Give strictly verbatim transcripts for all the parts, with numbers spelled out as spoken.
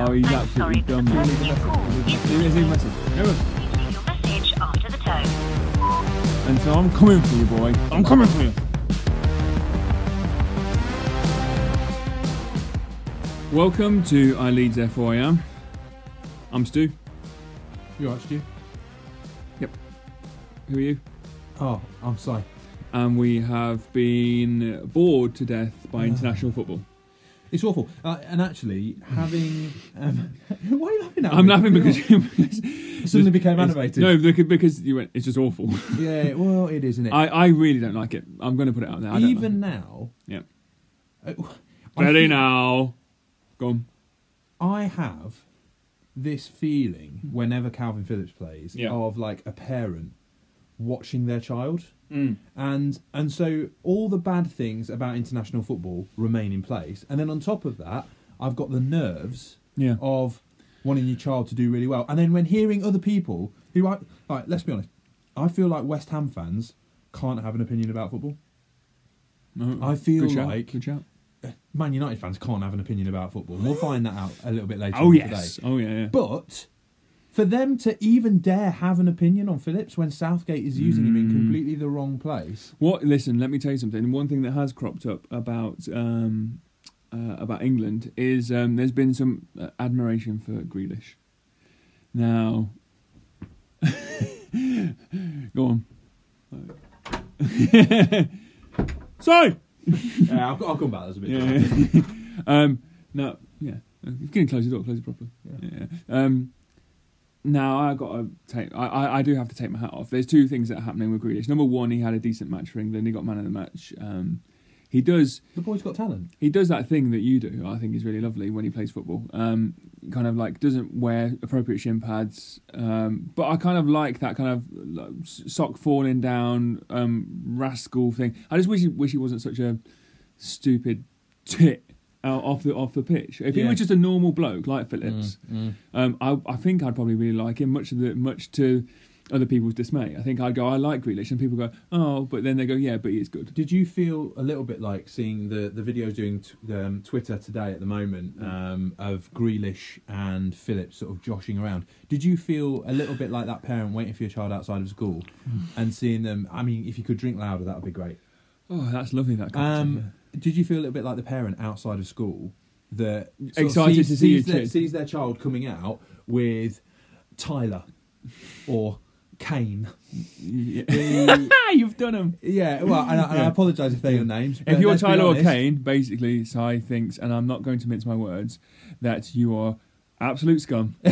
Oh, he's absolutely dumb. Sorry, the person you called is Leave a message. No. Please leave your message after the tone. And so I'm coming for you, boy. I'm coming for you. Welcome to I Leeds, Therefore I Am. I'm Stu. You alright, Stu? Yep. Who are you? Oh, I'm sorry. And we have been bored to death by international football. It's awful. Uh, and actually, having... Um, why are you laughing at I'm me? laughing because you It suddenly became animated. No, because, because you went, it's just awful. Yeah, well, it is, isn't it? I, I really don't like it. I'm going to put it out there. I don't Even like it. now... Yeah. Uh, I Ready feel- now. Go on. I have this feeling whenever Calvin Phillips plays Yeah. of like a parent watching their child. Mm. And and so all the bad things about international football remain in place. And then on top of that, I've got the nerves Yeah. of wanting your child to do really well. And then when hearing other people who I like, let's be honest, I feel like West Ham fans can't have an opinion about football. No, I feel good shout, like good shout. Man United fans can't have an opinion about football. We'll find that out a little bit later Oh on yes. today. Oh yeah. yeah. But for them to even dare have an opinion on Phillips when Southgate is using him in completely the wrong place. What? Listen, let me tell you something. One thing that has cropped up about um, uh, about England is um, there's been some uh, admiration for Grealish. Now, go on. Sorry. Yeah, I'll, I'll come back. That's a bit. Yeah. yeah. um, now, yeah, you can close the door. Close it properly. Yeah. Yeah. yeah. Um, now I got to take. I, I, I do have to take my hat off. There's two things that are happening with Grealish. Number one, he had a decent match for England. He got man of the match. Um, he does. The boy's got talent. He does that thing that you do. I think is really lovely when he plays football. Um, kind of like doesn't wear appropriate shin pads. Um, but I kind of like that kind of like, sock falling down um, rascal thing. I just wish he, wish he wasn't such a stupid tit out off the off the pitch. If he Yeah. was just a normal bloke like Phillips, Mm, mm. um, I, I think I'd probably really like him. Much to the much to other people's dismay. I think I'd go, I like Grealish, and people go, oh, but then they go, yeah, but he is good. Did you feel a little bit like seeing the, the videos doing t- um, Twitter today at the moment um, of Grealish and Phillips sort of joshing around? Did you feel a little bit like that parent waiting for your child outside of school and seeing them? I mean, if you could drink louder, that would be great. Oh, that's lovely. That kind of Um, thing, did you feel a little bit like the parent outside of school that sort of Excited sees, to see your sees their, kid. sees their child coming out with Tyler or Kane? yeah. The- You've done him. yeah, well, and I, and I Yeah. apologise if they're your names. If but you're let's be Tyler or honest, Kane, basically, Sai thinks, and I'm not going to mince my words, that you are absolute scum. but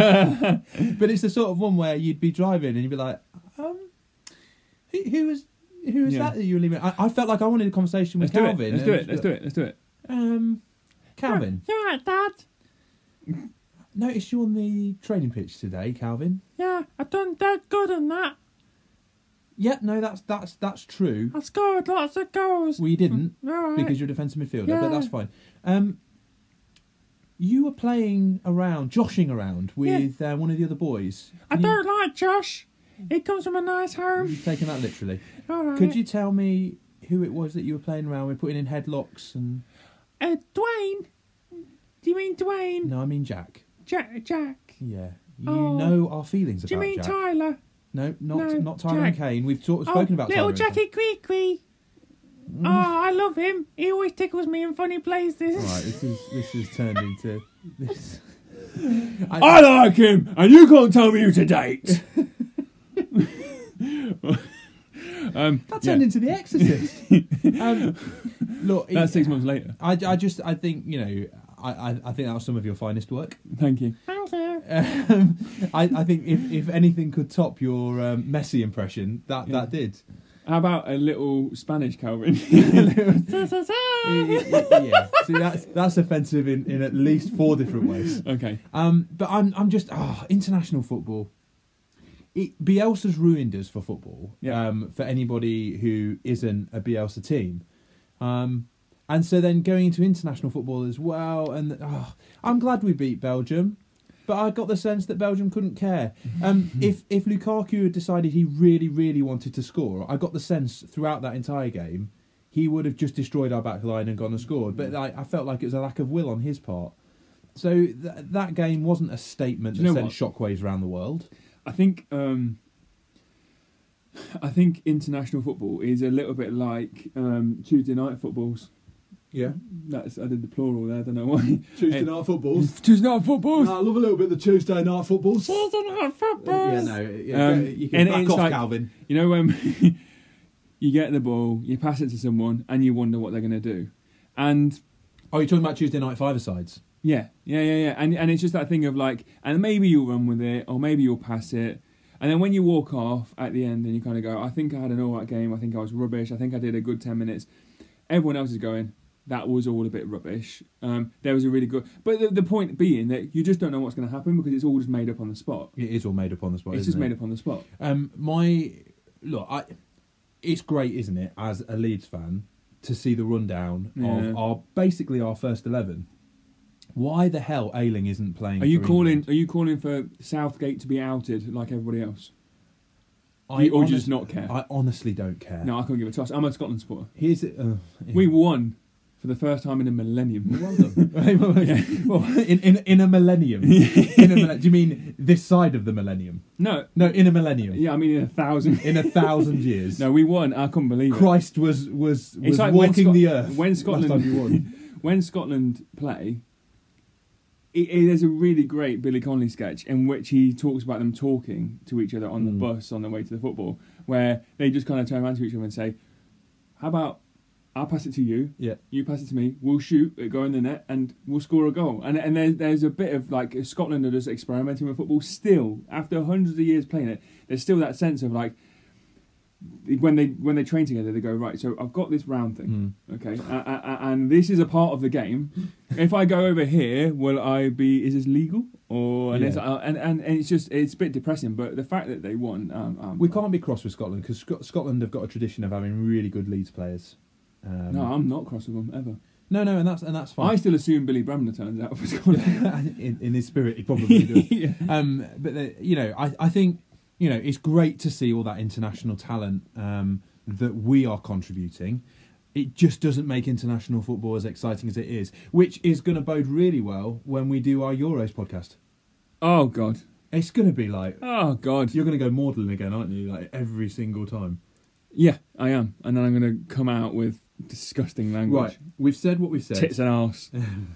it's the sort of one where you'd be driving and you'd be like, um, who, who was who was Yeah. that that you were leaving? I, I felt like I wanted a conversation Let's with do Calvin. it. Let's do and it. Let's do it. Let's do it. Um, Calvin, You alright, Dad? noticed you on the training pitch today, Calvin. Yeah, I done dead good on that. Yeah, no, that's that's that's true. I scored lots of goals. Well, you didn't Alright. because you're a defensive midfielder, Yeah. but that's fine. Um, you were playing around, joshing around with uh, one of the other boys. I Can you- don't like Josh. He comes from a nice home. You've taken that literally. Alright. Could you tell me who it was that you were playing around with, putting in headlocks and? Uh, Dwayne? Do you mean Dwayne? No, I mean Jack. Jack, Jack. Yeah, you Oh. know our feelings Do you about mean Jack. Tyler? No, not No, not Tyler and Jack. Kane. We've talked, spoken oh, about little Tyler and Jackie Creaky. Mm. Oh, I love him. He always tickles me in funny places. Kane. Right, this is this has turned into this. I like him, and you can't tell me who to date. um, That yeah. turned into The Exorcist. um, look, That's it- six months later. I, I just I think you know I, I, I think that was some of your finest work. Thank you. Thank you. Um, I, I think if, if anything could top your um, Messi impression, that Yeah. that did. How about a little Spanish Calvin? Sa, sa, sa. yeah, see that's that's offensive in, in at least four different ways. Okay. Um, but I'm I'm just oh, international football. It, Bielsa's ruined us for football. Yeah. Um, for anybody who isn't a Bielsa team, um, and so then going into international football as well. And oh, I'm glad we beat Belgium, but I got the sense that Belgium couldn't care. Um, if if Lukaku had decided he really really wanted to score, I got the sense throughout that entire game he would have just destroyed our back line and gone and scored. But I, I felt like it was a lack of will on his part. So th- that game wasn't a statement Do that you know sent what? shockwaves around the world. I think um, I think international football is a little bit like um, Tuesday night footballs. Yeah. That's I did the plural there. I don't know why. Tuesday Eh, night footballs. Tuesday night footballs. I love a little bit of the Tuesday night footballs. Tuesday night footballs. Yeah, no, yeah, Um, you can and back it's off, like- Calvin. You know when you get the ball, you pass it to someone, and you wonder what they're going to do, and Oh, you're talking about Tuesday night five-a-sides? yeah, yeah, yeah, yeah, and and it's just that thing of like, and maybe you'll run with it, or maybe you'll pass it, and then when you walk off at the end, and you kind of go, I think I had an all right game. I think I was rubbish. I think I did a good ten minutes. Everyone else is going, that was all a bit rubbish. Um, there was a really good, but the, the point being that you just don't know what's going to happen because it's all just made up on the spot. It is all made up on the spot. It's isn't just it? made up on the spot. Um, my look, I, it's great, isn't it, as a Leeds fan, to see the rundown Yeah. of our basically our first eleven. Why the hell Ayling isn't playing? Are you for calling? England? Are you calling for Southgate to be outed like everybody else? I or do you just honest- not care? I honestly don't care. No, I can't give a toss. I'm a Scotland supporter. Here's it. Uh, yeah. We won for the first time in a millennium. Well done. Well, in, in in a millennium. in a millennium. Do you mean this side of the millennium? No, No, in a millennium. yeah, I mean in a thousand. In a thousand years. No, we won. I couldn't believe it. Christ was was was It's like when walking Scot- the earth. when last Scotland- time you won. When Scotland play, it, it, there's a really great Billy Connolly sketch in which he talks about them talking to each other on the Mm. bus on their way to the football, where they just kind of turn around to each other and say, "How about I'll pass it to you, Yeah. you pass it to me, we'll shoot, it go in the net, and we'll score a goal." And and there's there's a bit of like Scotland are just experimenting with football still after hundreds of years playing it. There's still that sense of like when they when they train together, they go, right, so I've got this round thing, Mm. okay, uh, uh, and this is a part of the game. If I go over here, will I be? Is this legal? Or and, Yeah. it's, uh, and and and it's just it's a bit depressing. But the fact that they won, um, um, We can't be cross with Scotland because Sc- Scotland have got a tradition of having really good Leeds players. Um, No, I'm not cross with them ever. no, no, and that's and that's I fine. still assume Billy Bremner turns out for Scotland. in, in his spirit, he probably does. Yeah. Um, but the, you know, I, I think you know it's great to see all that international talent um, that we are contributing. It just doesn't make international football as exciting as it is, which is going to bode really well when we do our Euros podcast. Oh God. It's going to be like Oh God. you're going to go maudlin again, aren't you? Like every single time. Yeah, I am, and then I'm going to come out with disgusting language. Right, we've said what we've said. Tits and arse.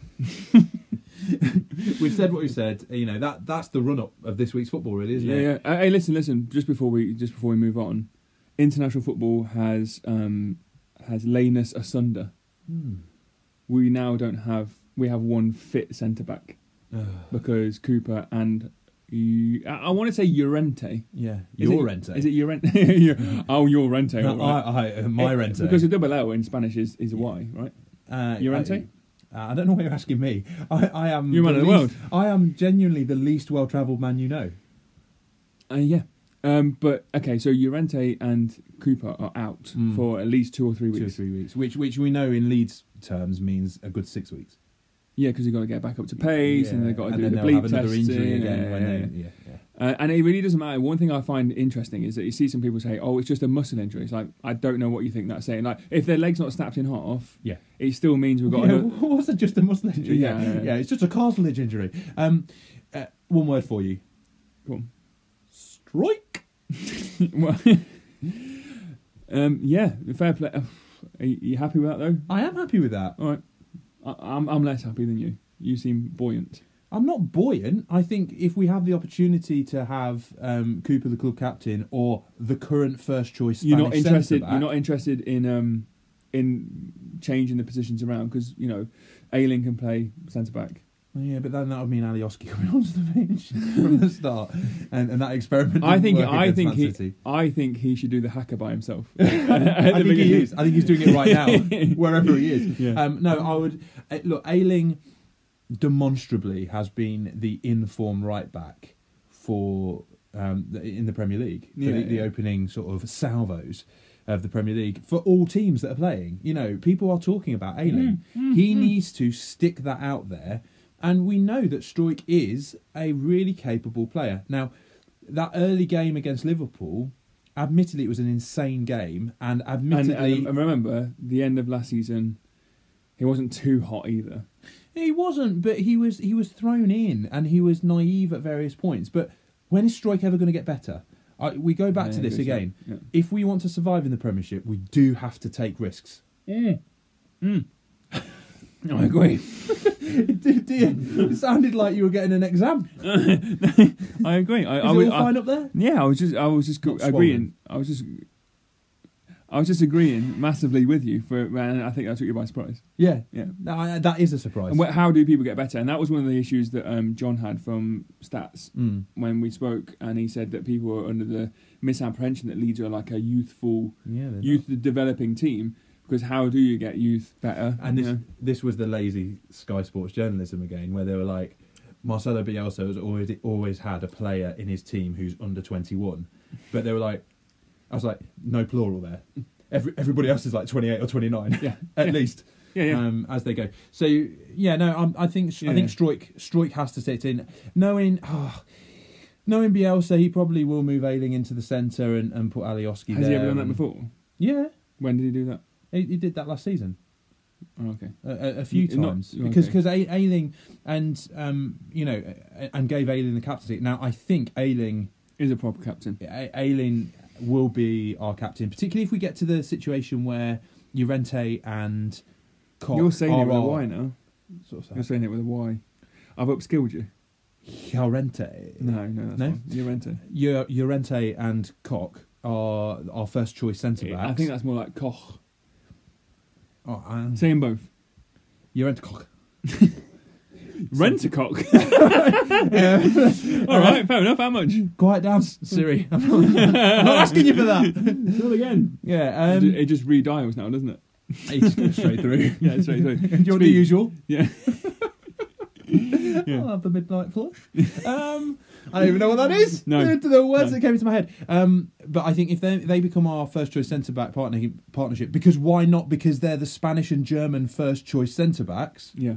We've said what we've said. You know that that's the run up of this week's football, really, isn't Yeah, it? yeah. Uh, Hey, listen, listen. Just before we just before we move on, international football has um, has lain us asunder. Hmm. We now don't have. We have one fit centre back Ugh. because Cooper and you, I, I want to say Llorente. Yeah, Is your it- renter. Is it Llorente? Oh, Llorente. No, all right. I, I, uh, my Eh, renter. Because a double L in Spanish is, is a Y, right? uh, Llorente? I, uh, I don't know why you're asking me. I, I am. You're man of the least- I am genuinely the least well-travelled man you know. Uh, yeah. Um, but okay, so Llorente and Cooper are out Mm. for at least two or three Two or weeks. three weeks, which which we know in Leeds terms means a good six weeks. Yeah, because you've got to get back up to pace, and Yeah, they've got to and do then the they'll bleep have another testing. injury again. yeah, when yeah, they, yeah. yeah, yeah. Uh, and it really doesn't matter. One thing I find interesting is that you see some people say, "Oh, it's just a muscle injury." It's like I don't know what you think that's saying. Like if their leg's not snapped in half, Yeah. it still means we've got. Yeah, another- what's it? Just a muscle injury? Yeah, Yeah, yeah, yeah, it's just a cartilage injury. Um, uh, one word for you: Go on. strike. Well, um, yeah, fair play. Uh, Are you you happy with that though? I am happy with that. All right, I, I'm I'm less happy than you. You seem buoyant. I'm not buoyant. I think if we have the opportunity to have um, Cooper, the club captain, or the current first choice, You're not Spanish interested. centre-back- You're not interested in um in changing the positions around because you know, Ayling can play centre back. Yeah, but then that would mean Alioski coming onto the pitch from the start, and, and that experiment. I didn't think work I against think Man he City. I think he should do the hacker by himself. I think he is. I think he's doing it right now, wherever he is. Yeah. Um, no, I would uh, look. Ayling demonstrably has been the in-form right back for um, the, in the Premier League for Yeah, the, the yeah. opening sort of salvos of the Premier League for all teams that are playing. You know, people are talking about Ayling. Mm, he needs to stick that out there, and we know that Struijk is a really capable player. Now, that early game against Liverpool, admittedly, it was an insane game, and And, admittedly, and, and remember, the end of last season, he wasn't too hot either. He wasn't, but he was he was thrown in and he was naive at various points. But when is Struijk ever going to get better? I, we go back Yeah, to this good again. shout. If we want to survive in the Premiership, we do have to take risks. Yeah. Mm. Mm. I agree. it, did, did. It sounded like you were getting an exam. I agree. I, Is I, it was- all I- fine up there? Yeah, I was just, I was just Not agreeing. I was just, I was just agreeing massively with you for, and I think that took you by surprise. Yeah. Yeah. No, I- that is a surprise. And wh- how do people get better? And that was one of the issues that um, John had from Stats Mm. when we spoke, and he said that people were under the misapprehension that Leeds are like a youthful, Yeah, they're youth developing team. Because how do you get youth better? And this You know? this was the lazy Sky Sports journalism again, where they were like, Marcelo Bielsa has already always had a player in his team who's under twenty-one, but they were like, I was like, no plural there. Every, everybody else is like twenty-eight or twenty-nine, Yeah. at Yeah. least, yeah, yeah. um, as they go. So yeah, no, um, I think Yeah. I think Struijk Struijk has to sit in, knowing. Oh, knowing Bielsa, he probably will move Ayling into the centre and, and put Alioski there. Has he ever done that and- before? Yeah, When did he do that? he, he did that last season. Oh, okay. A, a, a few N- not- times okay. because because A- Ayling and um you know a- and gave Ayling the captaincy. Now I think Ayling Is a proper captain. A- Ayling will be our captain, particularly if we get to the situation where Llorente and Koch You're saying are it with a our- Y now. Sort You're of saying it with a Y. I've upskilled you. Llorente. No, no, that's No? fine. Llorente. Llor- Llorente and Koch are our first choice centre backs. I think that's more like Koch. oh, um, Saying both. Llorente Koch. Rent a cock. All right, fair enough. How much? Quiet down, Siri. I'm not, I'm not asking you for that. Not again. Yeah, it, um, ju- it just redials now, doesn't it? it just goes straight through. Yeah, straight through. Do you want the Speed. usual? Yeah. Yeah. I'll have the midnight flush. um, I don't even know what that is. No. The, the words No. that came into my head. Um, but I think if they they become our first choice centre back partner, partnership, because why not? Because they're the Spanish and German first choice centre backs. Yeah.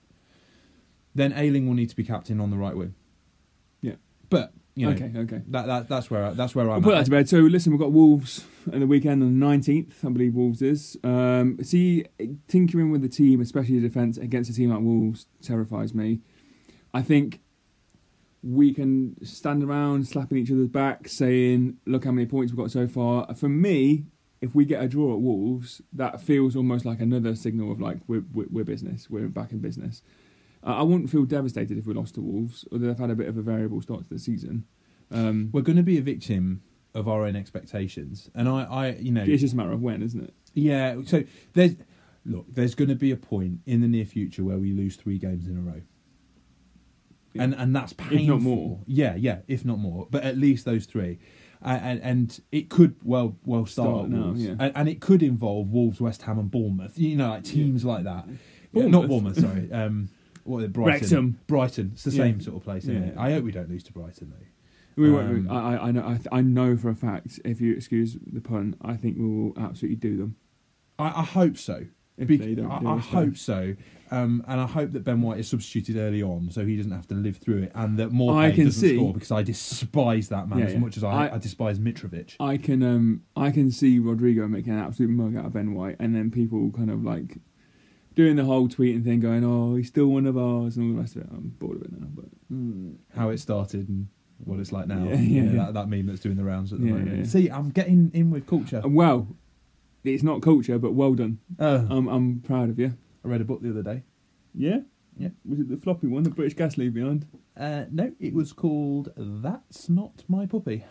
Then Ayling will need to be captain on the right wing. Yeah. But you know, Okay. Okay. that, that that's where I, that's where I'm. I'll put at. that to bed. So listen, we've got Wolves on the weekend on the nineteenth, I believe Wolves is. Um, see, tinkering with the team, especially the defence against a team like Wolves, terrifies me. I think we can stand around slapping each other's backs, saying, "Look how many points we've got so far." For me, if we get a draw at Wolves, that feels almost like another signal of like we're we're, we're business, we're back in business. Uh, I wouldn't feel devastated if we lost to Wolves, although they've had a bit of a variable start to the season. Um, We're going to be a victim of our own expectations, and I, I, you know, It's just a matter of when, isn't it? yeah. So there's look, there's going to be a point in the near future where we lose three games in a row. Yeah. And and that's painful. If not more. Yeah, yeah, if not more. But at least those three. Uh, and and it could well well start, Start at now, Wolves. yeah. and, and it could involve Wolves, West Ham, and Bournemouth. You know, like teams like that. Yeah, Bournemouth? not Bournemouth, sorry. Um, what are they? Brighton. Wrexham. Brighton. It's the Yeah. same sort of place, isn't Yeah. it? I hope we don't lose to Brighton though. We Um, won't. I, I- I know. I, th- I know for a fact. If you excuse the pun, I think we will absolutely do them. I, I hope so. If Bec- they don't I, do I us, so. hope so, um, and I hope that Ben White is substituted early on, so he doesn't have to live through it, and that Morpay I can doesn't see- score because I despise that man Yeah, as yeah. much as I, I- I despise Mitrovic. I can. Um. I can see Rodrigo making an absolute mug out of Ben White, and then people kind of like doing the whole tweeting thing, going, "Oh, he's still one of ours," and all the rest of it. I'm bored of it now. But mm. How it started and what it's like now. Yeah, yeah, yeah. That, that meme that's doing the rounds at the Yeah, moment. yeah, yeah. See, I'm getting in with culture. Uh, well, it's not culture, but well done. Uh, I'm. I'm proud of you. I read a book the other day. Yeah. Yeah. Was it the floppy one, the British Gas leave behind? Uh, no, it was called "That's Not My Puppy."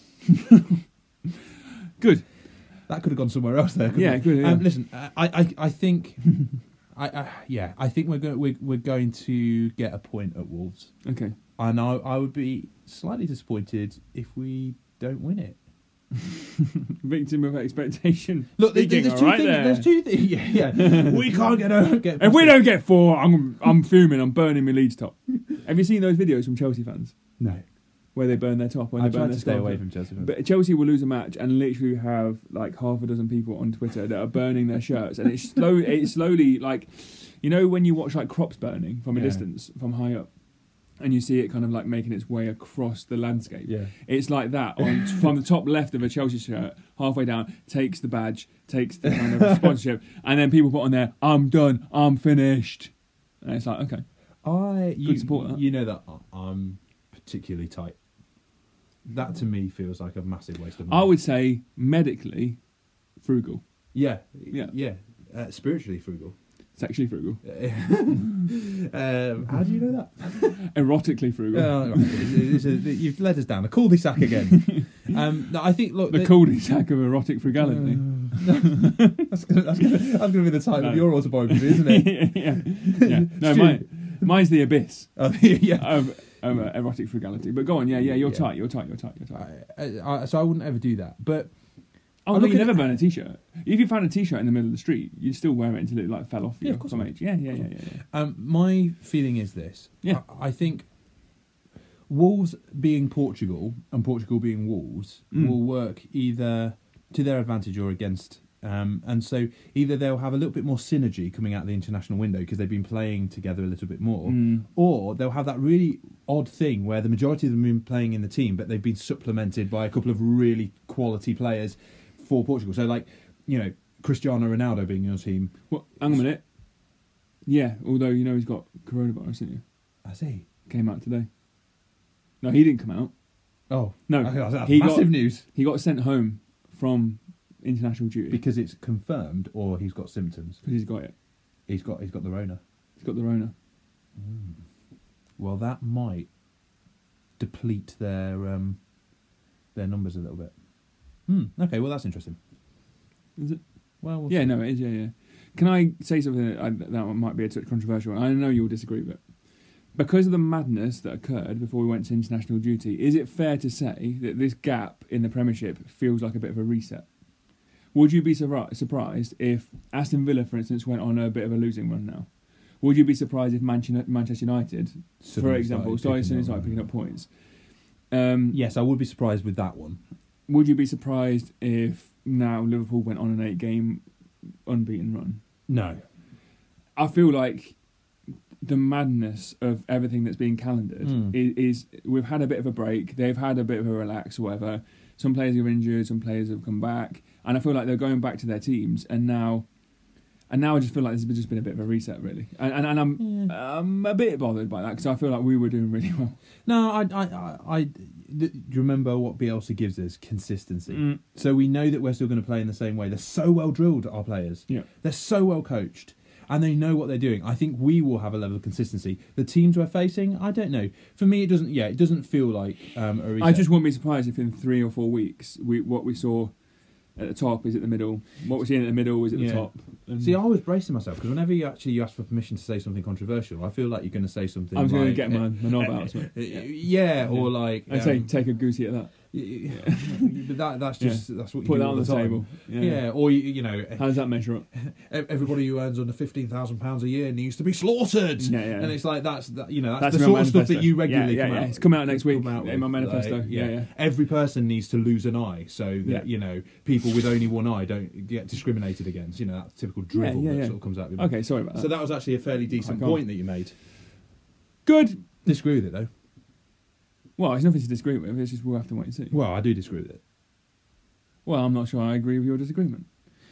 Good. That could have gone somewhere else there. couldn't Yeah, it? good. Yeah. Um, listen, I, I, I think, I, I, yeah, I think we're going, we're, we're going to get a point at Wolves, okay. and I, I would be slightly disappointed if we don't win it. Victim of expectation. Look, there- Speaking, there's all two right things. there. There's two things. Yeah, yeah. we can't get over. Get If we don't get four, I'm I'm fuming. I'm burning my Leeds top. Have you seen those videos from Chelsea fans no, where they burn their top? When I they burn tried their to stay scarf? away from Chelsea. fans. But Chelsea will lose a match and literally have like half a dozen people on Twitter that are burning their shirts, and it's slow. It's slowly like, you know, when you watch like crops burning from a Yeah. distance, from high up, and you see it kind of like making its way across the landscape. Yeah. It's like that on from the top left of a Chelsea shirt, halfway down, takes the badge, takes the kind of sponsorship, and then people put on there, "I'm done, I'm finished." And it's like, okay, I you, support that. you know that I- I'm particularly tight. That to me feels like a massive waste of money. I would say medically frugal, yeah, Yeah. yeah. Uh, spiritually frugal. sexually frugal, um, how do you know that? erotically frugal. Oh, right. It's- it's a- you've led us down a cul-de-sac again. um, no, I think look the the- cul-de-sac of erotic frugality. that's going that's gonna, that's gonna be the title No. of your autobiography, isn't it? yeah, yeah. No, Stu. mine, mine's the abyss Oh, yeah. of, of uh, erotic frugality. But go on, yeah, yeah, you're Yeah. tight, you're tight, you're tight, you're tight. I, I, so I wouldn't ever do that. But Oh, I no, look you at- never burn a t-shirt. If you found a t-shirt in the middle of the street, you'd still wear it until it like fell off you. Yeah, of course some I would. age. Yeah, yeah, yeah, yeah, yeah. um, my feeling is this. Yeah. I, I think Wolves being Portugal and Portugal being Wolves Mm. will work either to their advantage or against. Um, and so either they'll have a little bit more synergy coming out the international window because they've been playing together a little bit more, Mm. or they'll have that really odd thing where the majority of them have been playing in the team, but they've been supplemented by a couple of really quality players for Portugal. So, like, you know, Cristiano Ronaldo being your team. Well, hang on a minute. Yeah, although you know he's got coronavirus, didn't you? I see. Came out today. No, he didn't come out. Oh, No, that's, that's he massive got- news He got sent home from international duty because it's confirmed, or he's got symptoms. because he's got it. He's got he's got the Rona. He's got the Rona. Well, that might deplete their um, their numbers a little bit. Hmm. Okay. Well, that's interesting. Is it? Well, we'll Yeah, see. no, it is. Yeah, yeah. Can I say something that, I, that might be a touch controversial? I know you'll disagree with it. Because of the madness that occurred before we went to international duty, is it fair to say that this gap in the Premiership feels like a bit of a reset? Would you be surri- surprised if Aston Villa, for instance, went on a bit of a losing run now? Would you be surprised if Manchester Manchester United, for Suddenly example, started started, picking suddenly up, started picking yeah. up points? Um, Yes, I would be surprised with that one. Would you be surprised if now Liverpool went on an eight-game unbeaten run? No. I feel like the madness of everything that's being calendared Mm. is, is we've had a bit of a break. They've had a bit of a relax or whatever. Some players are injured, some players have come back, and I feel like they're going back to their teams. And now, and now I just feel like there's just been a bit of a reset, really. And and, and I'm I'm a bit bothered by that because I feel like we were doing really well. No, I, I, I, I th- do you remember what Bielsa gives us? Consistency. Mm. So we know that we're still going to play in the same way. They're so well drilled, our players. Yeah. They're so well coached. And they know what they're doing. I think we will have a level of consistency. The teams we're facing, I don't know. For me, it doesn't. Yeah, it doesn't feel like um, a reset. I just wouldn't be surprised if in three or four weeks we what we saw at the top is at the middle. What we're seeing at the middle is at Yeah. the top. And See, I was bracing myself because whenever you actually you ask for permission to say something controversial, I feel like you're going to say something. I was going to like, get my, my knob out. uh, So. yeah. yeah, or like I'd say um, take a goosey at that. yeah. But that that's just that's what you Put do that all on the, the time. table. Yeah. Yeah. or you, you know, How does that measure up? everybody who earns under fifteen thousand pounds a year needs to be slaughtered. Yeah, yeah. And it's like that's that, you know that's, That's the in my sort of stuff that manifesto. you regularly Yeah, yeah, come yeah. out. It's come out next week come out in my with, manifesto. like, Yeah, yeah. Every person needs to lose an eye so that Yeah. you know people with only one eye don't get discriminated against. You know that typical drivel yeah, that yeah. sort of comes out of your mouth. Okay, sorry about that. So that was actually a fairly decent Crack on. point that you made. Good. Disagree with it though. Well, there's nothing to disagree with. It's just we'll have to wait and see. Well, I do disagree with it. Well, I'm not sure I agree with your disagreement.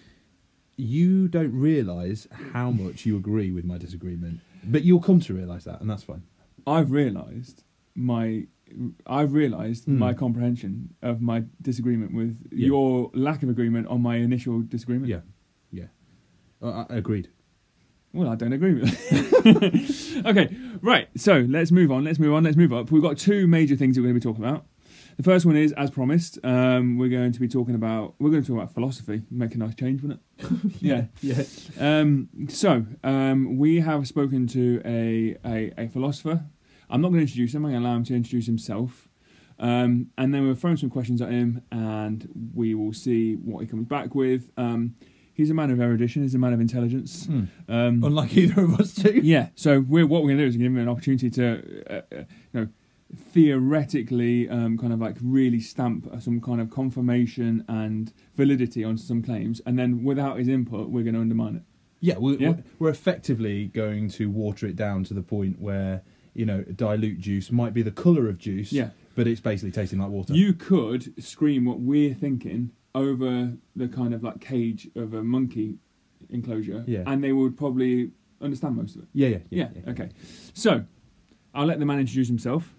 You don't realise how much you agree with my disagreement, but you'll come to realise that, and that's fine. I've realised my. I've realised Hmm. my comprehension of my disagreement with Yeah. your lack of agreement on my initial disagreement. Yeah, yeah, uh, I agreed. Well, I don't agree with it. Okay, right. So let's move on. Let's move on. Let's move up. We've got two major things that we're going to be talking about. The first one is, as promised, um, we're going to be talking about we're going to talk about philosophy. Make a nice change, wouldn't it? yeah. Yeah. Um, so um, we have spoken to a, a a philosopher. I'm not going to introduce him. I'm going to allow him to introduce himself. Um, and then we'll throw some questions at him, and we will see what he comes back with. Um, he's a man of erudition. He's a man of intelligence. Hmm. Um, Unlike either of us two. yeah. So we're, what we're going to do is give him an opportunity to, uh, uh, you know, theoretically, um, kind of like really stamp some kind of confirmation and validity on some claims, and then without his input, we're going to undermine it. Yeah, we're, Yeah. we're we're effectively going to water it down to the point where, you know, dilute juice might be the colour of juice, Yeah. but it's basically tasting like water. You could scream what we're thinking over the kind of like cage of a monkey enclosure, Yeah. and they would probably understand most of it. Yeah, yeah, Yeah. yeah. yeah. Okay. So, I'll let the man introduce himself.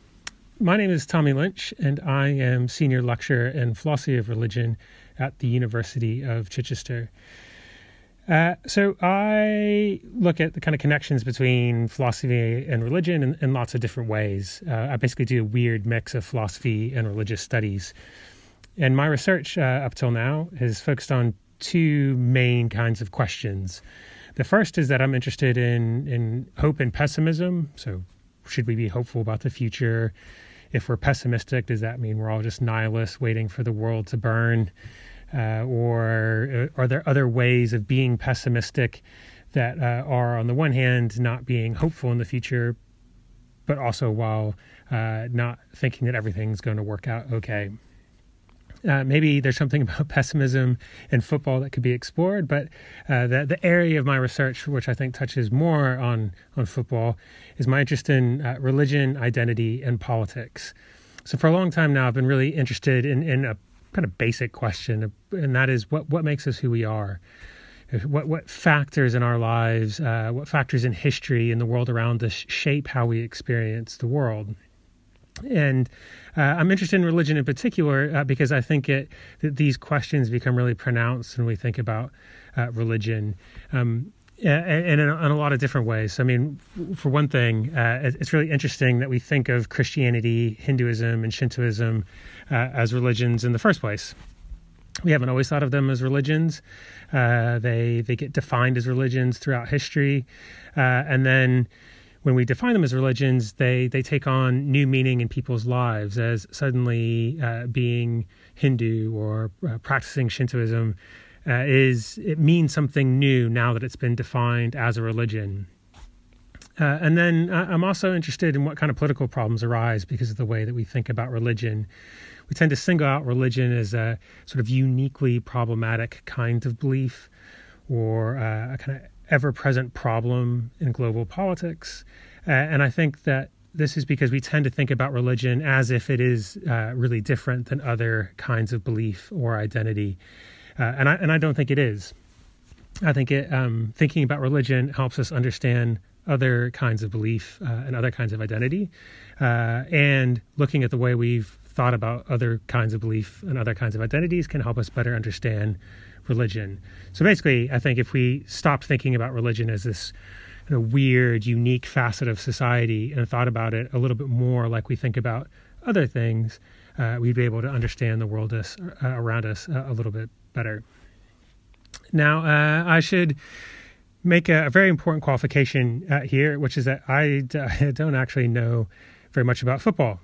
My name is Tommy Lynch, and I am Senior Lecturer in Philosophy of Religion at the University of Chichester. Uh, so I look at the kind of connections between philosophy and religion in, in lots of different ways. Uh, I basically do a weird mix of philosophy and religious studies. And my research uh, up till now is focused on two main kinds of questions. The first is that I'm interested in, in hope and pessimism. So should we be hopeful about the future? If we're pessimistic, does that mean we're all just nihilists waiting for the world to burn? Uh, or are there other ways of being pessimistic that uh, are, on the one hand, not being hopeful in the future, but also while uh, not thinking that everything's going to work out okay? Uh, maybe there's something about pessimism in football that could be explored, but uh, the, the area of my research, which I think touches more on, on football, is my interest in uh, religion, identity, and politics. So for a long time now, I've been really interested in, in a kind of basic question, and that is what, what makes us who we are? What, what factors in our lives, uh, what factors in history and the world around us shape how we experience the world? And uh, I'm interested in religion in particular uh, because I think it that these questions become really pronounced when we think about uh, religion, um, and in a, in a lot of different ways. So, I mean, for one thing, uh, it's really interesting that we think of Christianity, Hinduism, and Shintoism uh, as religions in the first place. We haven't always thought of them as religions. Uh, they they get defined as religions throughout history, uh, and then when we define them as religions, they, they take on new meaning in people's lives, as suddenly uh, being Hindu or uh, practicing Shintoism uh, is, it means something new now that it's been defined as a religion. Uh, and then uh, I'm also interested in what kind of political problems arise because of the way that we think about religion. We tend to single out religion as a sort of uniquely problematic kind of belief, or uh, a kind of ever-present problem in global politics. Uh, and I think that this is because we tend to think about religion as if it is uh, really different than other kinds of belief or identity. Uh, and I and I don't think it is. I think it, um, thinking about religion helps us understand other kinds of belief uh, and other kinds of identity. Uh, and looking at the way we've thought about other kinds of belief and other kinds of identities can help us better understand religion. So basically, I think if we stopped thinking about religion as this you know, weird, unique facet of society and thought about it a little bit more like we think about other things, uh, we'd be able to understand the world us, uh, around us uh, a little bit better. Now, uh, I should make a, a very important qualification uh, here, which is that I, d- I don't actually know very much about football.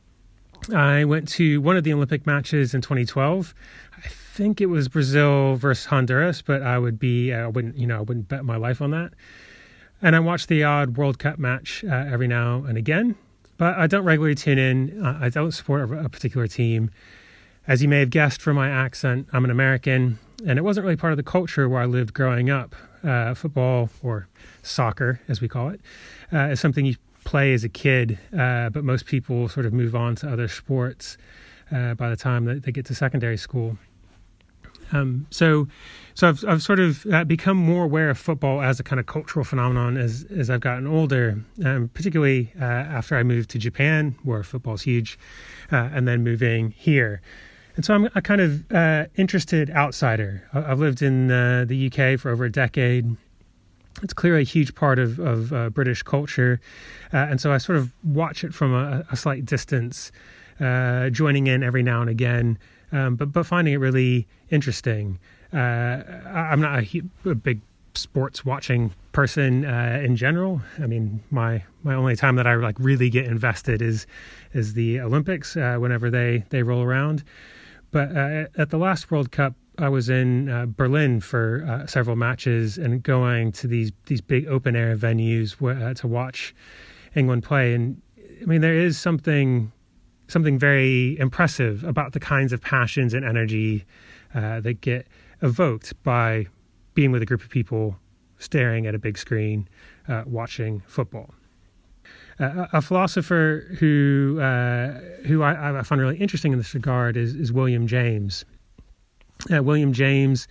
I went to one of the Olympic matches in twenty twelve. I think it was Brazil versus Honduras, but I would be, I wouldn't, you know, I wouldn't bet my life on that. And I watch the odd World Cup match uh, every now and again, but I don't regularly tune in. Uh, I don't support a, a particular team. As you may have guessed from my accent, I'm an American, and it wasn't really part of the culture where I lived growing up. Uh, football, or soccer, as we call it, uh, is something you play as a kid, uh, but most people sort of move on to other sports uh, by the time that they get to secondary school. Um, so, so I've I've sort of uh, become more aware of football as a kind of cultural phenomenon as as I've gotten older, um, particularly uh, after I moved to Japan, where football's huge, uh, and then moving here. And so I'm a kind of uh, interested outsider. I've lived in uh, the U K for over a decade. It's clearly a huge part of, of uh, British culture. Uh, and so I sort of watch it from a, a slight distance, uh, joining in every now and again, um, but, but finding it really interesting. Uh, I'm not a, a big sports watching person uh, in general. I mean, my, my only time that I like really get invested is is the Olympics uh, whenever they, they roll around. But uh, at the last World Cup, I was in uh, Berlin for uh, several matches and going to these these big open air venues where, uh, to watch England play. And I mean, there is something something very impressive about the kinds of passions and energy uh, that get evoked by being with a group of people, staring at a big screen, uh, watching football. Uh, a philosopher who uh, who I, I find really interesting in this regard is, is William James. Uh, William James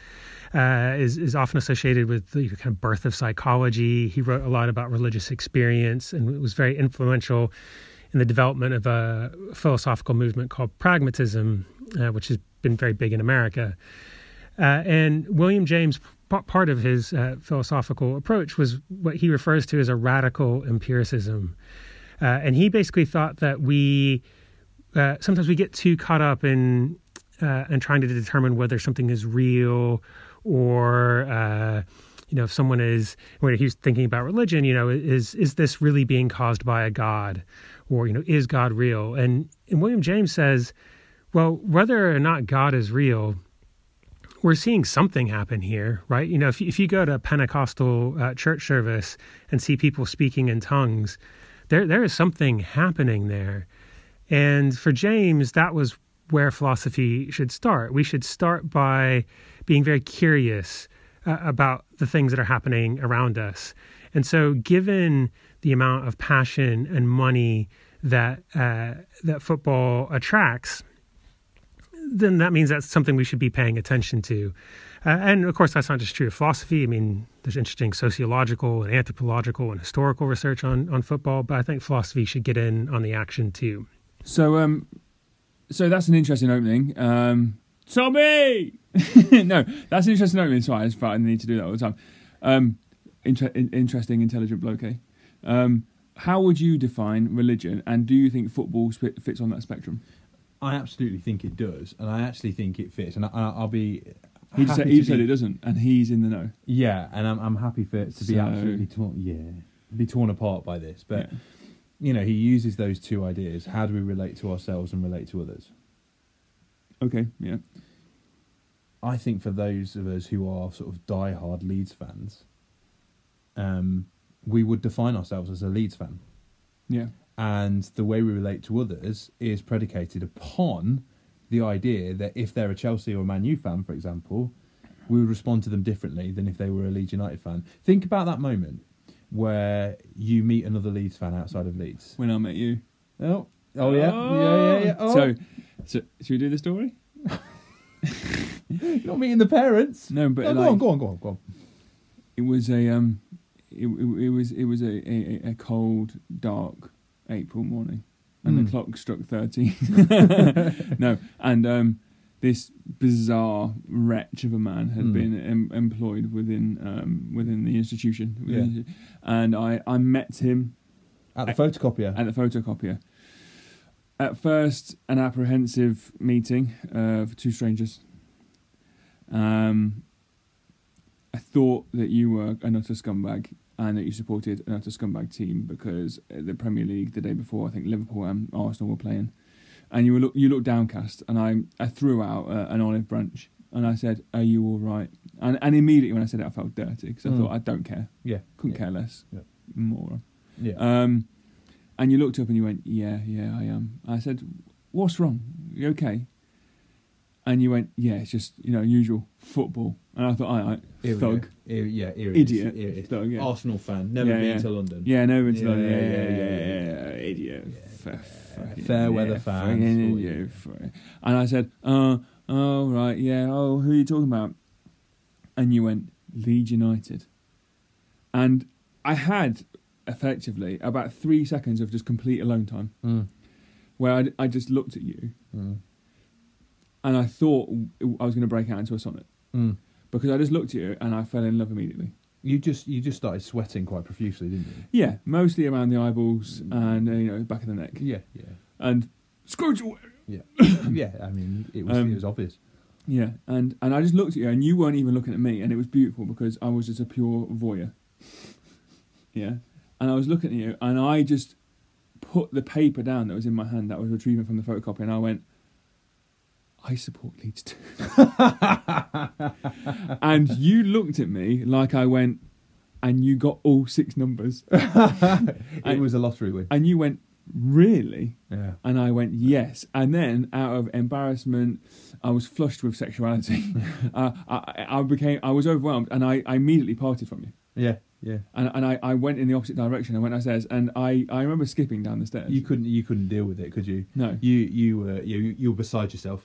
uh, is is often associated with the kind of birth of psychology. He wrote a lot about religious experience and was very influential in the development of a philosophical movement called pragmatism, uh, which has been very big in America. Uh, and William James, p- part of his uh, philosophical approach was what he refers to as a radical empiricism. Uh, and he basically thought that we, uh, sometimes we get too caught up in, uh, in trying to determine whether something is real or, uh, you know, if someone is, when he was thinking about religion, you know, is, is this really being caused by a God? Or, you know, is God real? And, and William James says, well, whether or not God is real, we're seeing something happen here, right? You know, if, if you go to a Pentecostal uh, church service and see people speaking in tongues, there there is something happening there. And for James, that was where philosophy should start. We should start by being very curious uh, about the things that are happening around us. And so given the amount of passion and money that uh, that football attracts, then that means that's something we should be paying attention to. Uh, and of course, that's not just true of philosophy. I mean, there's interesting sociological and anthropological and historical research on, on football, but I think philosophy should get in on the action too. So, um, so that's an interesting opening. Um, Tommy! No, that's an interesting opening. Sorry, I just felt I need to do that all the time. Um, inter- interesting, intelligent bloke. eh? Um, how would you define religion, and do you think football sp- fits on that spectrum? I absolutely think it does, and I actually think it fits. And I, I'll be. He just said, happy he to said be- it doesn't, and he's in the know. Yeah, and I'm I'm happy for it to be So- absolutely torn. Yeah, be torn apart by this. But Yeah. you know, he uses those two ideas: how do we relate to ourselves and relate to others? Okay, yeah. I think for those of us who are sort of die-hard Leeds fans, um, we would define ourselves as a Leeds fan. Yeah. And the way we relate to others is predicated upon the idea that if they're a Chelsea or a Man U fan, for example, we would respond to them differently than if they were a Leeds United fan. Think about that moment where you meet another Leeds fan outside of Leeds. When I met you. Oh, oh yeah, yeah, yeah, yeah. Oh. So, so, should we do the story? You're not meeting the parents. No, but Oh, like, go on, go on, go on, go on. it was a um, it, it, it was it was a, a, a cold, dark April morning, and Mm. the clock struck thirteen. No, and um, this bizarre wretch of a man had Mm. been em- employed within um, within the institution, Yeah. within- and I, I met him At the photocopier. at the photocopier. At first, an apprehensive meeting uh, for two strangers. Um, I thought that you were an utter scumbag and that you supported an utter scumbag team because the Premier League the day before, I think Liverpool and Arsenal were playing, and you were look, you looked downcast, and I I threw out uh, an olive branch and I said, "Are you all right?" And and immediately when I said it, I felt dirty because I Mm. thought I don't care, yeah. couldn't yeah. care less, Yeah. moron. Yeah. Um, and you looked up and you went, "Yeah, yeah, I am." I said, "What's wrong? You okay?" And you went, "Yeah, it's just, you know, usual football." And I thought, "All right, Here we thug." go. Here- yeah, here it is. Idiot. Here it is. Thug, yeah. Arsenal fan, never Yeah, been yeah. to London. Yeah, no, it's Yeah, like, yeah, yeah, yeah, yeah, yeah, yeah, yeah, yeah, idiot. Yeah, F- fair- fucking- fair weather yeah, fans, fucking what you- idiot, f- And I said, "Oh, oh, right, yeah, oh, who are you talking about?" And you went, "Leeds United." And I had, effectively, about three seconds of just complete alone time, Mm. where I, I just looked at you, Mm. and I thought I was going to break out into a sonnet. Mm. Because I just looked at you, and I fell in love immediately. You just you just started sweating quite profusely, didn't you? Yeah, mostly around the eyeballs and, uh, you know, back of the neck. Yeah, yeah, And, screw you! yeah. yeah, I mean, it was Um, it was obvious. Yeah, and, and I just looked at you, and you weren't even looking at me, and it was beautiful because I was just a pure voyeur. Yeah, and I was looking at you, and I just put the paper down that was in my hand that I was retrieving from the photocopy, and I went, "I support Leeds too." And you looked at me like I went, "And you got all six numbers." It and- was a lottery win. And you went, "Really?" Yeah. And I went, "Yes." And then, out of embarrassment, I was flushed with sexuality. uh, I, I became, I was overwhelmed, and I, I immediately parted from you. Yeah, yeah. And and I, I went in the opposite direction. I went upstairs, and I, I remember skipping down the stairs. You couldn't you couldn't deal with it, could you? No. You you were you you were beside yourself.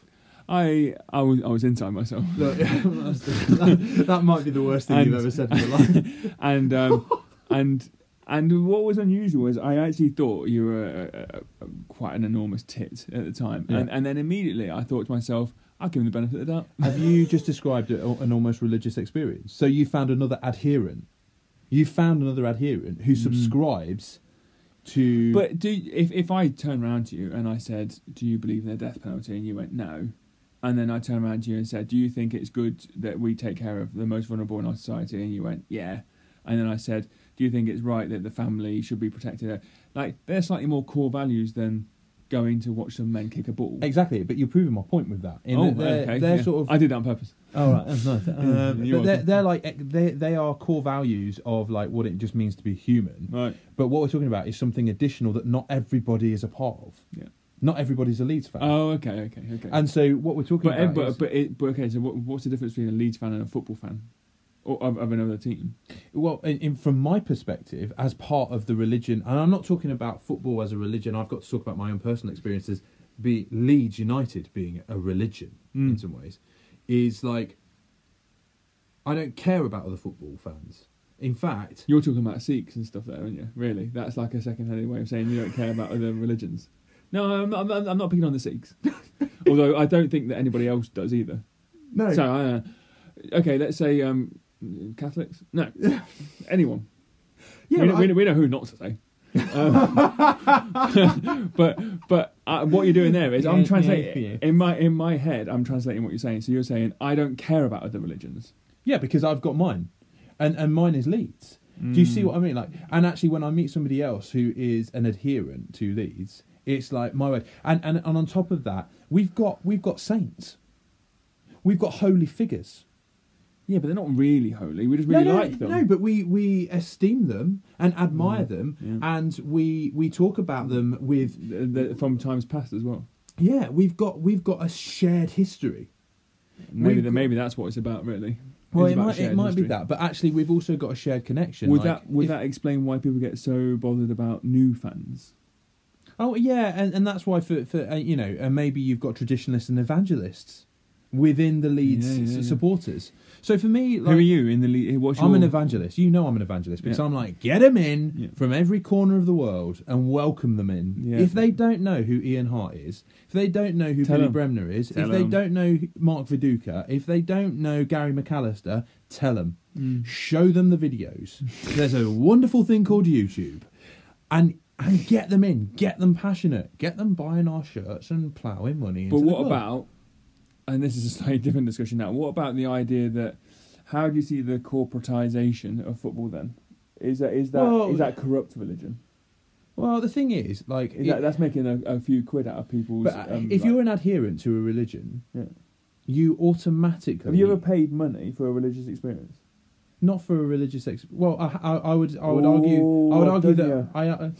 I I was I was inside myself. Look, that, that might be the worst thing And- you've ever said in your life. and um, and and what was unusual is I actually thought you were a, a, a, quite an enormous tit at the time, Yeah. and and then immediately I thought to myself, I'll give him the benefit of the doubt. Have you just described a, an almost religious experience? So you found another adherent. You found another adherent who subscribes to. But do if if I turn around to you and I said, "Do you believe in the death penalty?" and you went, "No," and then I turned around to you and said, "Do you think it's good that we take care of the most vulnerable in our society?" and you went, "Yeah," and then I said, "Do you think it's right that the family should be protected?" Like they're slightly more core values than going to watch some men kick a ball. Exactly, but you're proving my point with that. In Oh, that they're, okay. they're yeah. sort of. I did that on purpose. Oh right, that's nice. Um, You're but they're, welcome. they're like they they are core values of like what it just means to be human. Right. But what we're talking about is something additional that not everybody is a part of. Yeah. Not everybody's a Leeds fan. Oh, okay, okay, okay. And so what we're talking but about but is, but, it, but okay. So what, what's the difference between a Leeds fan and a football fan, or of, of another team? well, in, in, from my perspective, as part of the religion, and I'm not talking about football as a religion. I've got to talk about my own personal experiences. Be Leeds United being a religion in Mm. some ways, is like I don't care about other football fans. In fact, You're talking about Sikhs and stuff there, aren't you? Really? That's like a second-handed way of saying you don't care about other religions. No, I'm not, I'm not, I'm not picking on the Sikhs. Although I don't think that anybody else does either. no, So, uh, okay, let's say um, Catholics? No. Anyone. yeah, we, know, but we, I- know, we know who not to say. Um, but but uh, what you're doing there is Yeah, I'm yeah, translating yeah. in my in my head. I'm translating what you're saying. So you're saying I don't care about other religions. yeah, because I've got mine, and and mine is Leeds. Do Mm. you see what I mean? Like, and actually, when I meet somebody else who is an adherent to Leeds, it's like my way. And and and on top of that, we've got we've got saints, we've got holy figures. Yeah, but they're not really holy. We just really no, no, like them. no, but we we esteem them and admire Mm, them, yeah. and we we talk about them with The- the- from times past as well. yeah. We've got we've got a shared history. Maybe We've the, got- maybe that's what it's about, really. Well, It's it about might it shared might history. be that, but actually, we've also got a shared connection. Would like, that would if- that explain why people get so bothered about new fans? Oh yeah, and, and that's why for for uh, you know, and maybe you've got traditionalists and evangelists within the Leeds Yeah, yeah, s- yeah. supporters. So for me, like, Who are you in the league? What's your... I'm an evangelist. You know I'm an evangelist because Yeah. I'm like, get them in Yeah. from every corner of the world and welcome them in. Yeah. If they don't know who Ian Hart is, if they don't know who Tell Billy 'em. Bremner is, Tell if they 'em. don't know who- Mark Viduka, if they don't know Gary McAllister, tell them. Mm. Show them the videos. There's a wonderful thing called YouTube, and and get them in, get them passionate, get them buying our shirts and ploughing money. Into But the what club. about, and this is a slightly different discussion now, what about the idea that, how do you see the corporatisation of football then? Is that is that Well- is that corrupt religion? Well, the thing is, like, Is it- that, that's making a, a few quid out of people's... but uh, um, if like- you're an adherent to a religion, Yeah. you automatically Have you ever paid money for a religious experience? not for a religious ex. Well, I, I, I would I would argue I would Oh, argue don't that I. Uh,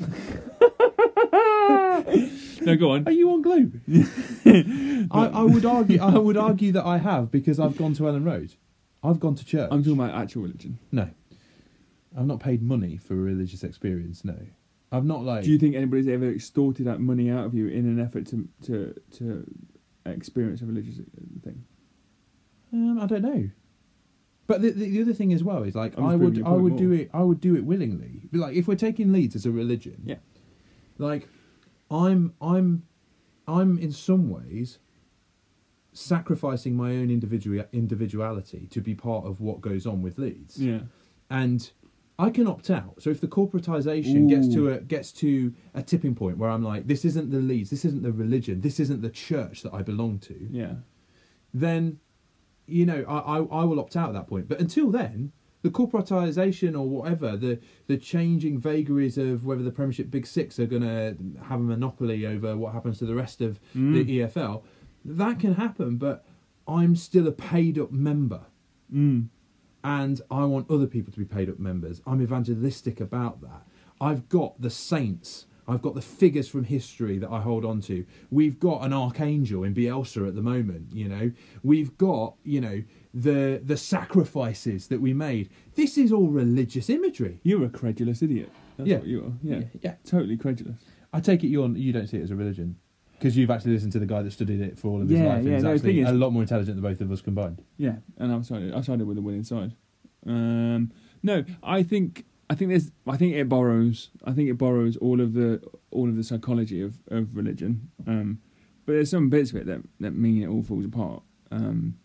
No, go on. are you on Globe? I, I would argue I would argue that I have because I've gone to Ellen Road. I've gone to church. I'm talking about actual religion. No, I've not paid money for a religious experience. No, I've not like. Do you think anybody's ever extorted that money out of you in an effort to to to experience a religious thing? Um, I don't know. But the, the the other thing as well is like I'm just I proving would your I point would more. do it I would do it willingly. But, like if we're taking Leeds as a religion, Yeah. like I'm I'm I'm in some ways sacrificing my own individual individuality to be part of what goes on with Leeds. Yeah. And I can opt out. So if the corporatization gets to Ooh. a gets to a tipping point where I'm like, this isn't the Leeds, this isn't the religion, this isn't the church that I belong to, Yeah. then you know I, I, I will opt out at that point. But until then, the corporatization or whatever, the the changing vagaries of whether the Premiership Big Six are going to have a monopoly over what happens to the rest of Mm. the E F L, that can happen. But I'm still a paid up member. Mm. And I want other people to be paid up members. I'm evangelistic about that. I've got the saints. I've got the figures from history that I hold on to. We've got an archangel in Bielsa at the moment, you know. We've got, you know, the the sacrifices that we made. This is all religious imagery. You're a credulous idiot. That's Yeah. what you are. Yeah. Yeah. Totally credulous. I take it you're, you don't see it as a religion. Because you've actually listened to the guy that studied it for all of his Yeah, life. And yeah, he's no, the actually thing is- a lot more intelligent than both of us combined. Yeah, and I've sided. I've sided with the winning side. Um, no, I think I think there's. I think it borrows. I think it borrows all of the all of the psychology of, of religion. Um, but there's some bits of it that, that mean it all falls apart. Um,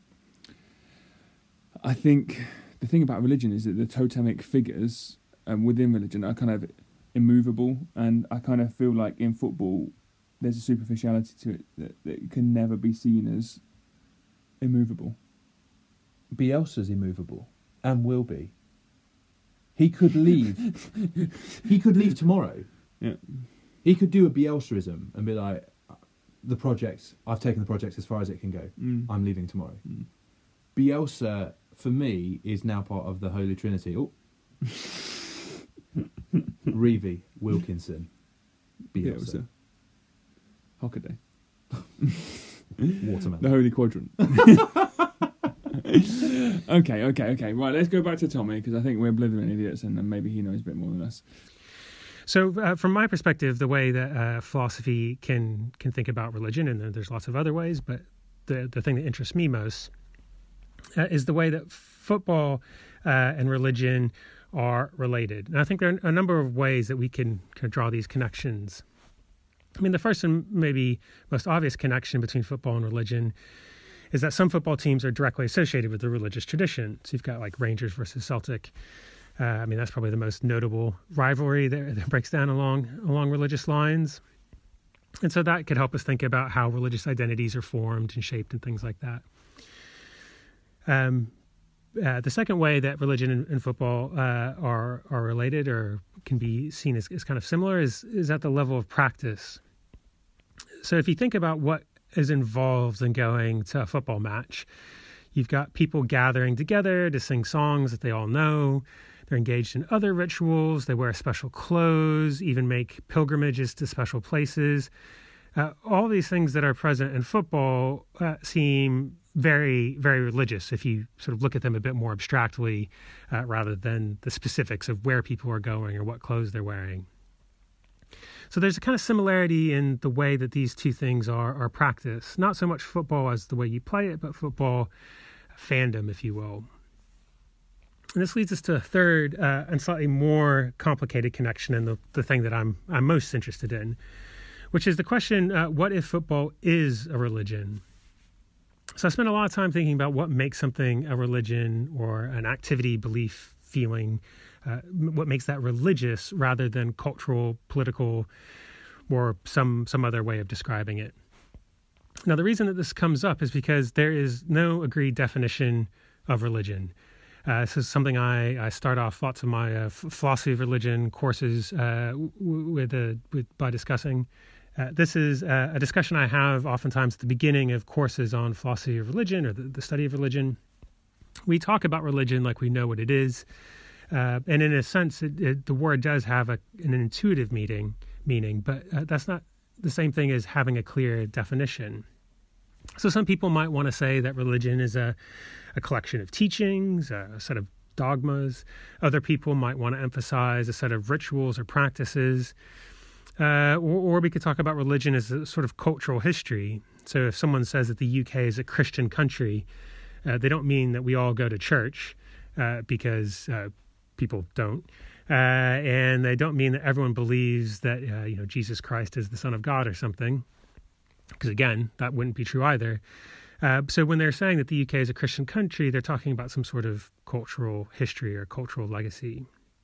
I think the thing about religion is that the totemic figures um, within religion are kind of immovable, and I kind of feel like in football there's a superficiality to it that, that can never be seen as immovable. Bielsa's immovable and will be. He could leave. he could leave tomorrow. Yeah. He could do a Bielsaism and be like, the project, I've taken the project as far as it can go. Mm. I'm leaving tomorrow. Mm. Bielsa, for me, is now part of the Holy Trinity. Oh. Reevy, Wilkinson, Bielsa. Bielsa. Hockaday. Watermelon. The Holy Quadrant. okay, okay, okay. Right, let's go back to Tommy, because I think we're blithering idiots, and then maybe he knows a bit more than us. So, uh, from my perspective, the way that uh, philosophy can can think about religion, and there's lots of other ways, but the the thing that interests me most uh, is the way that football uh, and religion are related. And I think there are a number of ways that we can, can draw these connections. I mean, the first and maybe most obvious connection between football and religion is that some football teams are directly associated with the religious tradition. So you've got like Rangers versus Celtic. Uh, I mean, that's probably the most notable rivalry that, that breaks down along along religious lines. And so that could help us think about how religious identities are formed and shaped and things like that. Um, uh, the second way that religion and, and football uh, are are related or can be seen as, as kind of similar is is at the level of practice. So if you think about what is involved in going to a football match, you've got people gathering together to sing songs that they all know. They're engaged in other rituals. They wear special clothes, even make pilgrimages to special places. Uh, all these things that are present in football uh, seem very, very religious if you sort of look at them a bit more abstractly uh, rather than the specifics of where people are going or what clothes they're wearing. So there's a kind of similarity in the way that these two things are, are practiced. Not so much football as the way you play it, but football fandom, if you will. And this leads us to a third uh, and slightly more complicated connection, and the, the thing that I'm I'm most interested in, which is the question, uh, what if football is a religion? So I spent a lot of time thinking about what makes something a religion or an activity, belief, feeling, uh, what makes that religious rather than cultural, political, or some some other way of describing it. Now, the reason that this comes up is because there is no agreed definition of religion. Uh, this is something I, I start off lots of my uh, f- philosophy of religion courses uh, w- with, uh, with by discussing. Uh, this is uh, a discussion I have oftentimes at the beginning of courses on philosophy of religion or the, the study of religion. We talk about religion like we know what it is. Uh, and in a sense, it, it, the word does have a, an intuitive meaning, meaning, but uh, that's not the same thing as having a clear definition. So some people might want to say that religion is a, a collection of teachings, a set of dogmas. Other people might want to emphasize a set of rituals or practices. Uh, or, or we could talk about religion as a sort of cultural history. So if someone says that the U K is a Christian country, uh, they don't mean that we all go to church uh, because uh, people don't. Uh, and they don't mean that everyone believes that uh, you know Jesus Christ is the Son of God or something. Because again, that wouldn't be true either. Uh, so when they're saying that the U K is a Christian country, they're talking about some sort of cultural history or cultural legacy.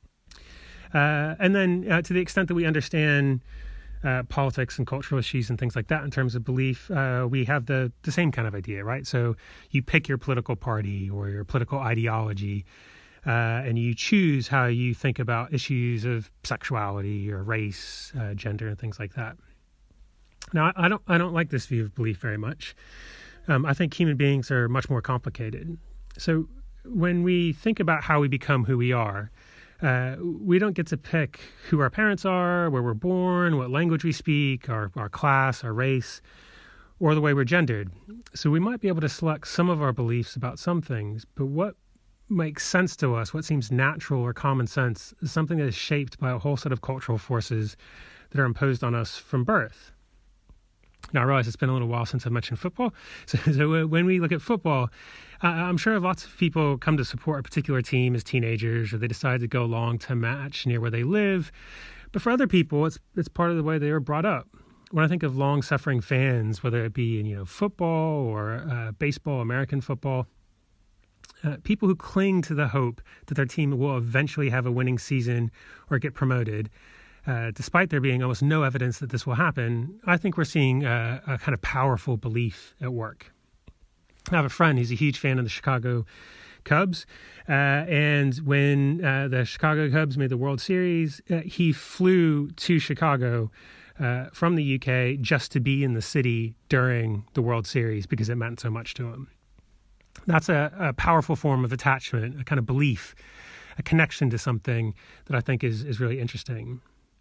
Uh, and then uh, to the extent that we understand uh, politics and cultural issues and things like that in terms of belief, uh, we have the, the same kind of idea, right? So you pick your political party or your political ideology, uh, and you choose how you think about issues of sexuality or race, uh, gender, and things like that. Now, I don't I don't like this view of belief very much. Um, I think human beings are much more complicated. So when we think about how we become who we are, uh, we don't get to pick who our parents are, where we're born, what language we speak, our, our class, our race, or the way we're gendered. So we might be able to select some of our beliefs about some things, but what makes sense to us, what seems natural or common sense, is something that is shaped by a whole set of cultural forces that are imposed on us from birth. Now, I realize it's been a little while since I've mentioned football. So, so when we look at football, uh, I'm sure lots of people come to support a particular team as teenagers, or they decide to go along to a match near where they live. But for other people, it's it's part of the way they were brought up. When I think of long-suffering fans, whether it be in you know football or uh, baseball, American football, uh, people who cling to the hope that their team will eventually have a winning season or get promoted, Uh, despite there being almost no evidence that this will happen, I think we're seeing a, a kind of powerful belief at work. I have a friend who's a huge fan of the Chicago Cubs, uh, and when uh, the Chicago Cubs made the World Series, uh, he flew to Chicago uh, from the U K just to be in the city during the World Series because it meant so much to him. That's a, a powerful form of attachment, a kind of belief, a connection to something that I think is is really interesting.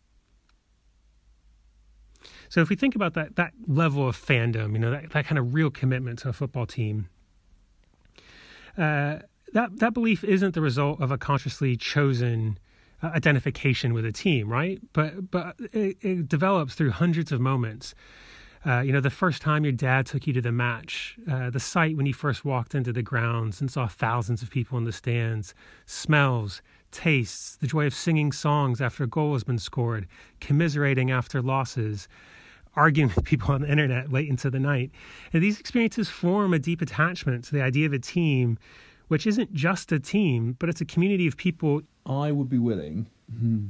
So if we think about that that level of fandom, you know, that, that kind of real commitment to a football team, uh, that that belief isn't the result of a consciously chosen uh, identification with a team, right? But but it, it develops through hundreds of moments. Uh, you know, the first time your dad took you to the match, uh, the sight when you first walked into the grounds and saw thousands of people in the stands, smells, tastes, the joy of singing songs after a goal has been scored, commiserating after losses, arguing with people on the internet late into the night. And these experiences form a deep attachment to the idea of a team, which isn't just a team, but it's a community of people. I would be willing Mm-hmm.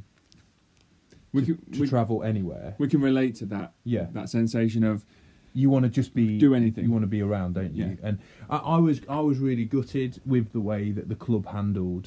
We to, can to we, travel anywhere. we can relate to that. Yeah. That sensation of You want to just be do anything. You want to be around, don't you? Yeah. And I, I was I was really gutted with the way that the club handled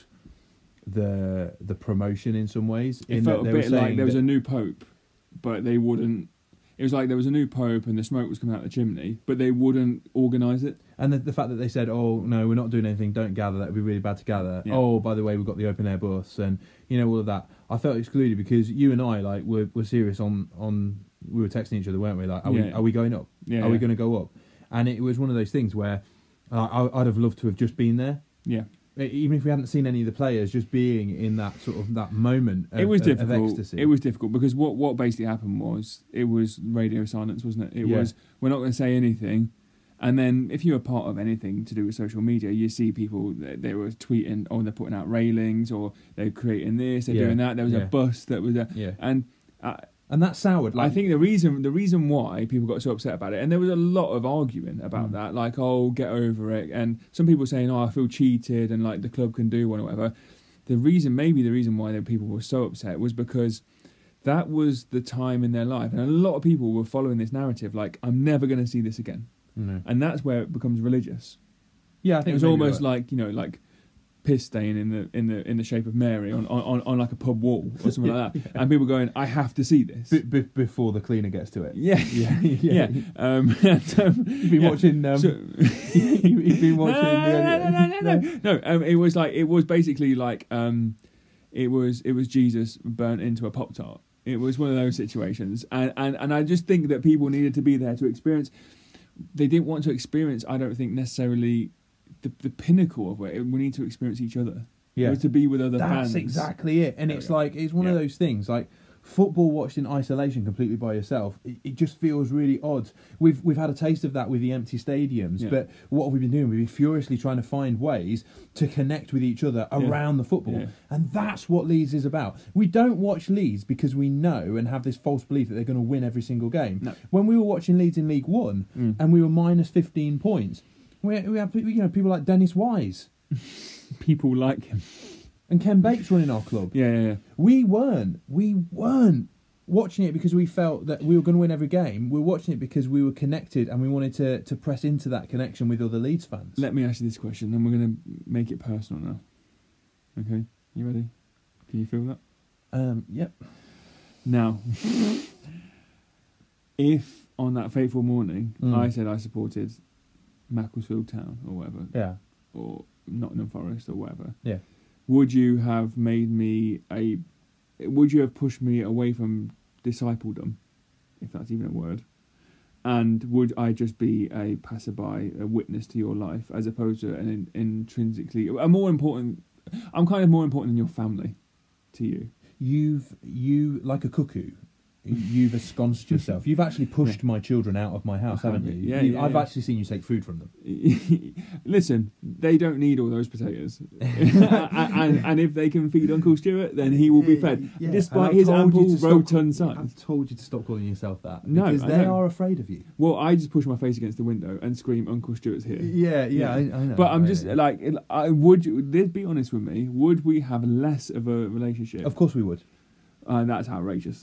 the the promotion in some ways. it in felt that a they were bit like saying there was that- a new pope, but they wouldn't. It was like there was a new pope and the smoke was coming out the chimney, but they wouldn't organise it. And the, the fact that they said, "Oh no, we're not doing anything. Don't gather. That would be really bad to gather." Yeah. Oh, by the way, we've got the open air bus, and you know all of that. I felt excluded because you and I like were, were serious on on. We were texting each other, weren't we? Like, are we Yeah. are we going up? Yeah, are we yeah. going to go up? And it was one of those things where uh, I, I'd have loved to have just been there, Yeah, even if we hadn't seen any of the players. Just being in that sort of that moment. Of, it was of- of difficult. ecstasy. It was difficult because what what basically happened was it was radio silence, wasn't it? It Yeah. was we're not going to say anything. And then if you were part of anything to do with social media, you see people, they, they were tweeting, oh, they're putting out railings, or they're creating this, they're Yeah. doing that. There was Yeah. a bus that was there. Yeah. And uh, And that soured. Like, I think the reason the reason why people got so upset about it, and there was a lot of arguing about Mm. that, like, oh, get over it. And some people saying, oh, I feel cheated, and like the club can do one or whatever. The reason, maybe the reason why the people were so upset was because that was the time in their life. And a lot of people were following this narrative, like, I'm never going to see this again. no. And that's where it becomes religious. yeah, I It think was maybe almost right. like, you know, like piss stain in the in the in the shape of Mary on on, on like a pub wall or something like that. And people going, I have to see this. B- b- before the cleaner gets to it. Yeah, Yeah, yeah. yeah. Um, and, um, You've been yeah. watching. Um, So- you've been watching. no, the, no, no, no, no, no. no um, it was like it was basically like um, it was it was Jesus burnt into a Pop Tart. It was one of those situations, and, and and I just think that people needed to be there to experience. They didn't want to experience, I don't think, necessarily the the pinnacle of it. We need to experience each other. Yeah. It was to be with other That's fans. exactly it. And There it's we go. like it's one of Yeah. those things like football watched in isolation completely by yourself. It, it just feels really odd. We've we've had a taste of that with the empty stadiums, Yeah. but what have we been doing? We've been furiously trying to find ways to connect with each other Yeah. around the football. Yeah. And that's what Leeds is about. We don't watch Leeds because we know and have this false belief that they're going to win every single game. No. When we were watching Leeds in League One Mm. and we were minus fifteen points, we, we have you know people like Dennis Wise People like him. and Ken Bates running our club. Yeah, yeah, yeah. We weren't. We weren't watching it because we felt that we were going to win every game. We were watching it because we were connected and we wanted to, to press into that connection with other Leeds fans. Let me ask you this question, then we're going to make it personal now. Okay, you ready? Can you feel that? Um, yep. Now, if on that fateful morning Mm. I said I supported Macclesfield Town or whatever, Yeah. or Nottingham Forest or whatever, Yeah. would you have made me a? Would you have pushed me away from discipledom, if that's even a word? And would I just be a passerby, a witness to your life, as opposed to an in, intrinsically a more important? I'm kind of more important than your family to you. You've you like a cuckoo. you've ensconced yourself. You've actually pushed my children out of my house, haven't you? Yeah, You- yeah, I've yeah. actually seen you take food from them. Listen, they don't need all those potatoes, and, and, and if they can feed Uncle Stuart, then he will be fed, Yeah, despite and I've his told you ample to stop- rotund size. I've told you to stop calling yourself that. No, because I they know. are afraid of you. Well, I just push my face against the window and scream, "Uncle Stuart's here." Yeah, yeah, I, I know. But I'm I just know. like, I would. you- Be honest with me. Would we have less of a relationship? Of course we would. Uh, that's outrageous.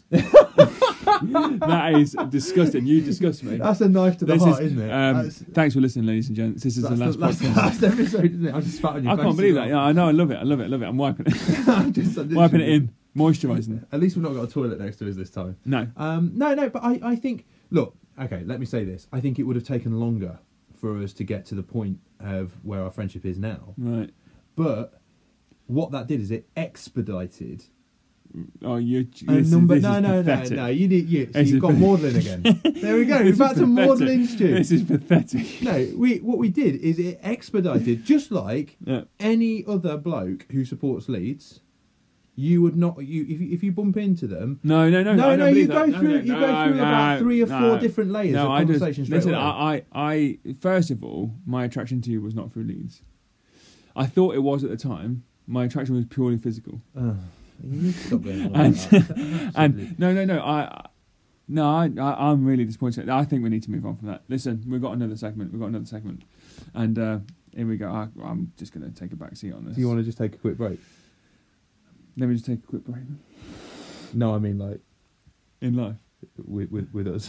That is disgusting. You disgust me. That's a knife to the This heart, is, is, not it? Um, That's- thanks for listening, ladies and gents. This is that's the last the last, podcast. last episode, isn't it? I just spat on your I face can't believe as that. well. Yeah, I know. I love it. I love it. I love it. I'm wiping it. I'm just- I'm wiping it literally- in. Moisturising. At least we've not got a toilet next to us this time. No. Um, no, no, but I, I think, look, okay, let me say this. I think it would have taken longer for us to get to the point of where our friendship is now. Right. But what that did is it expedited Oh, you. a This, number. is, this no, is no, no, pathetic. no. You need you. So This you've is got pa- maudlin again. There we go. This We're is back to pathetic. maudlin, Stu. This is pathetic. No, we what we did is it expedited, just like Yeah. any other bloke who supports Leeds. You would not. You if you, if you bump into them. No, no, no. No, I no, don't you believe go that. through. No, you no, go through no, about three or no. four different layers No, of I just conversation straight listen. away. I, I, I, first of all, my attraction to you was not through Leeds. I thought it was at the time. My attraction was purely physical. Ugh, you need to stop going on And- like that. And no, no, no. I, no, I, I, I'm really disappointed. I think we need to move on from that. Listen, we've got another segment. We've got another segment, and uh, here we go. I, I'm just going to take a back seat on this. Do you want to just take a quick break? Let me just take a quick break No, I mean like in life. with with, with us.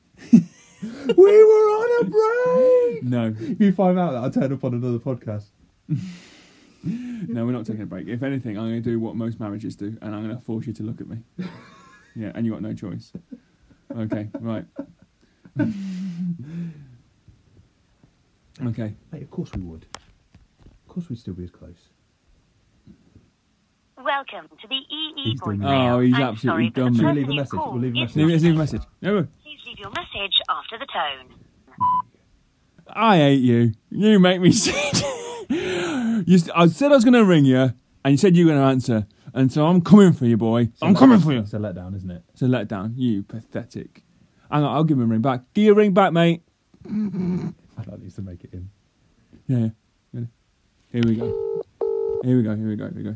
We were on a break. No, If you find out that, I'll turn up on another podcast. no, we're not taking a break. If anything, I'm going to do what most marriages do, and I'm going to force you to look at me. Yeah, and you got no choice. Okay, right. Okay. Mate, of course we would. Of course we'd still be as close. Welcome to the E E He's doing voicemail. Oh, he's I'm absolutely sorry, but done the me. We'll person leave a you message. called We'll leave a is message. Leave, not let's leave a message. No, Please leave your message after the tone. I hate you. You make me sick. you, st- I said I was going to ring you, and you said you were going to answer, and so I'm coming for you, boy. I'm coming for you. It's a letdown, isn't it? So let down, you pathetic. Hang on, I'll give him a ring back. Give you a ring back, mate. That needs to make it in. Yeah, yeah. Ready? Here we go. Here we go. Here we go. Here we go.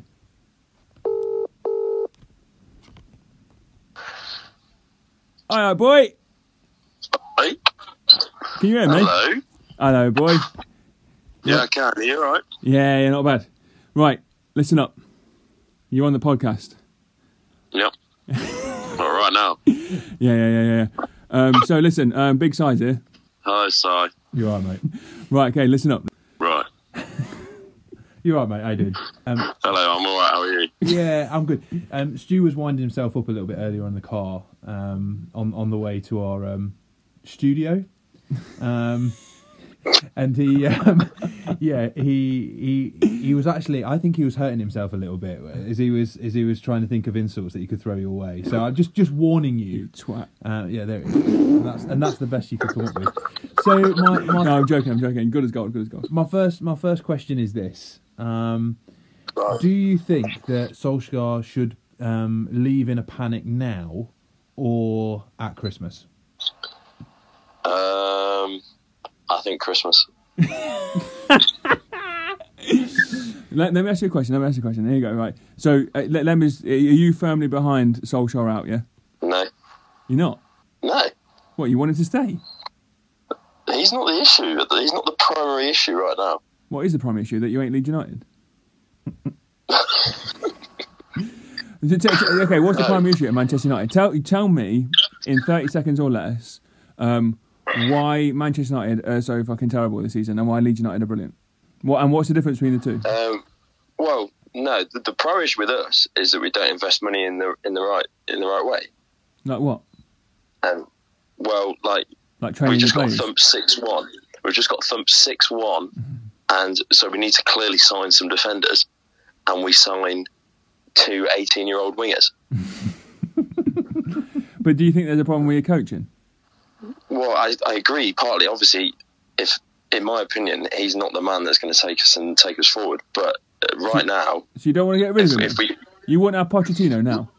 Hi, boy. Hey, Can you hear me? hello. Hello, boy. Yeah, I can. Are you all right? Yeah, yeah, not bad. Right, listen up. You're on the podcast. Yep. All right now. Yeah, yeah, yeah, yeah. yeah. Um, so listen, um, big size here. Hi, Si. You are, mate. Right, okay, listen up. Right. You are, mate. How you doing? Um, Hello, I'm all right. How are you? yeah, I'm good. Um, Stu was winding himself up a little bit earlier in the car um, on on the way to our um, studio, um, and he, um, yeah, he he he was actually. I think he was hurting himself a little bit as he was as he was trying to think of insults that he could throw your way. So I'm just just warning You you. twat. Uh, yeah, there it is. And that's, and that's the best you could come up with. So my my, No, I'm joking, I'm joking. Good as gold, good as gold. my first my first question is this. Um, Right. do you think that Solskjaer should um, leave in a panic now or at Christmas? Um, I think Christmas. Let, let me ask you a question, let me ask you a question. There you go, right. So, uh, let, let me, are you firmly behind Solskjaer out, yeah? No. You're not? No. What, you wanted to stay? He's not the issue. He's not the primary issue right now. What is the primary issue? That you ain't Leeds United? T- t- t- okay, what's the No. primary issue at Manchester United? Tell tell me in thirty seconds or less um, why Manchester United are so fucking terrible this season and why Leeds United are brilliant. What and what's the difference between the two? Um, well, no. The, the primary issue with us is that we don't invest money in the in the right in the right way. Like what? And well, like Like we training the just got players? thumped six one. We've just got thumped six one, and so we need to clearly sign some defenders, and we signed two eighteen-year-old wingers. But do you think there's a problem with your coaching? Well, I, I agree. Partly, obviously, if in my opinion, he's not the man that's going to take us and take us forward. But uh, right now, So you don't want to get rid of if, him? if we You want to have Pochettino now?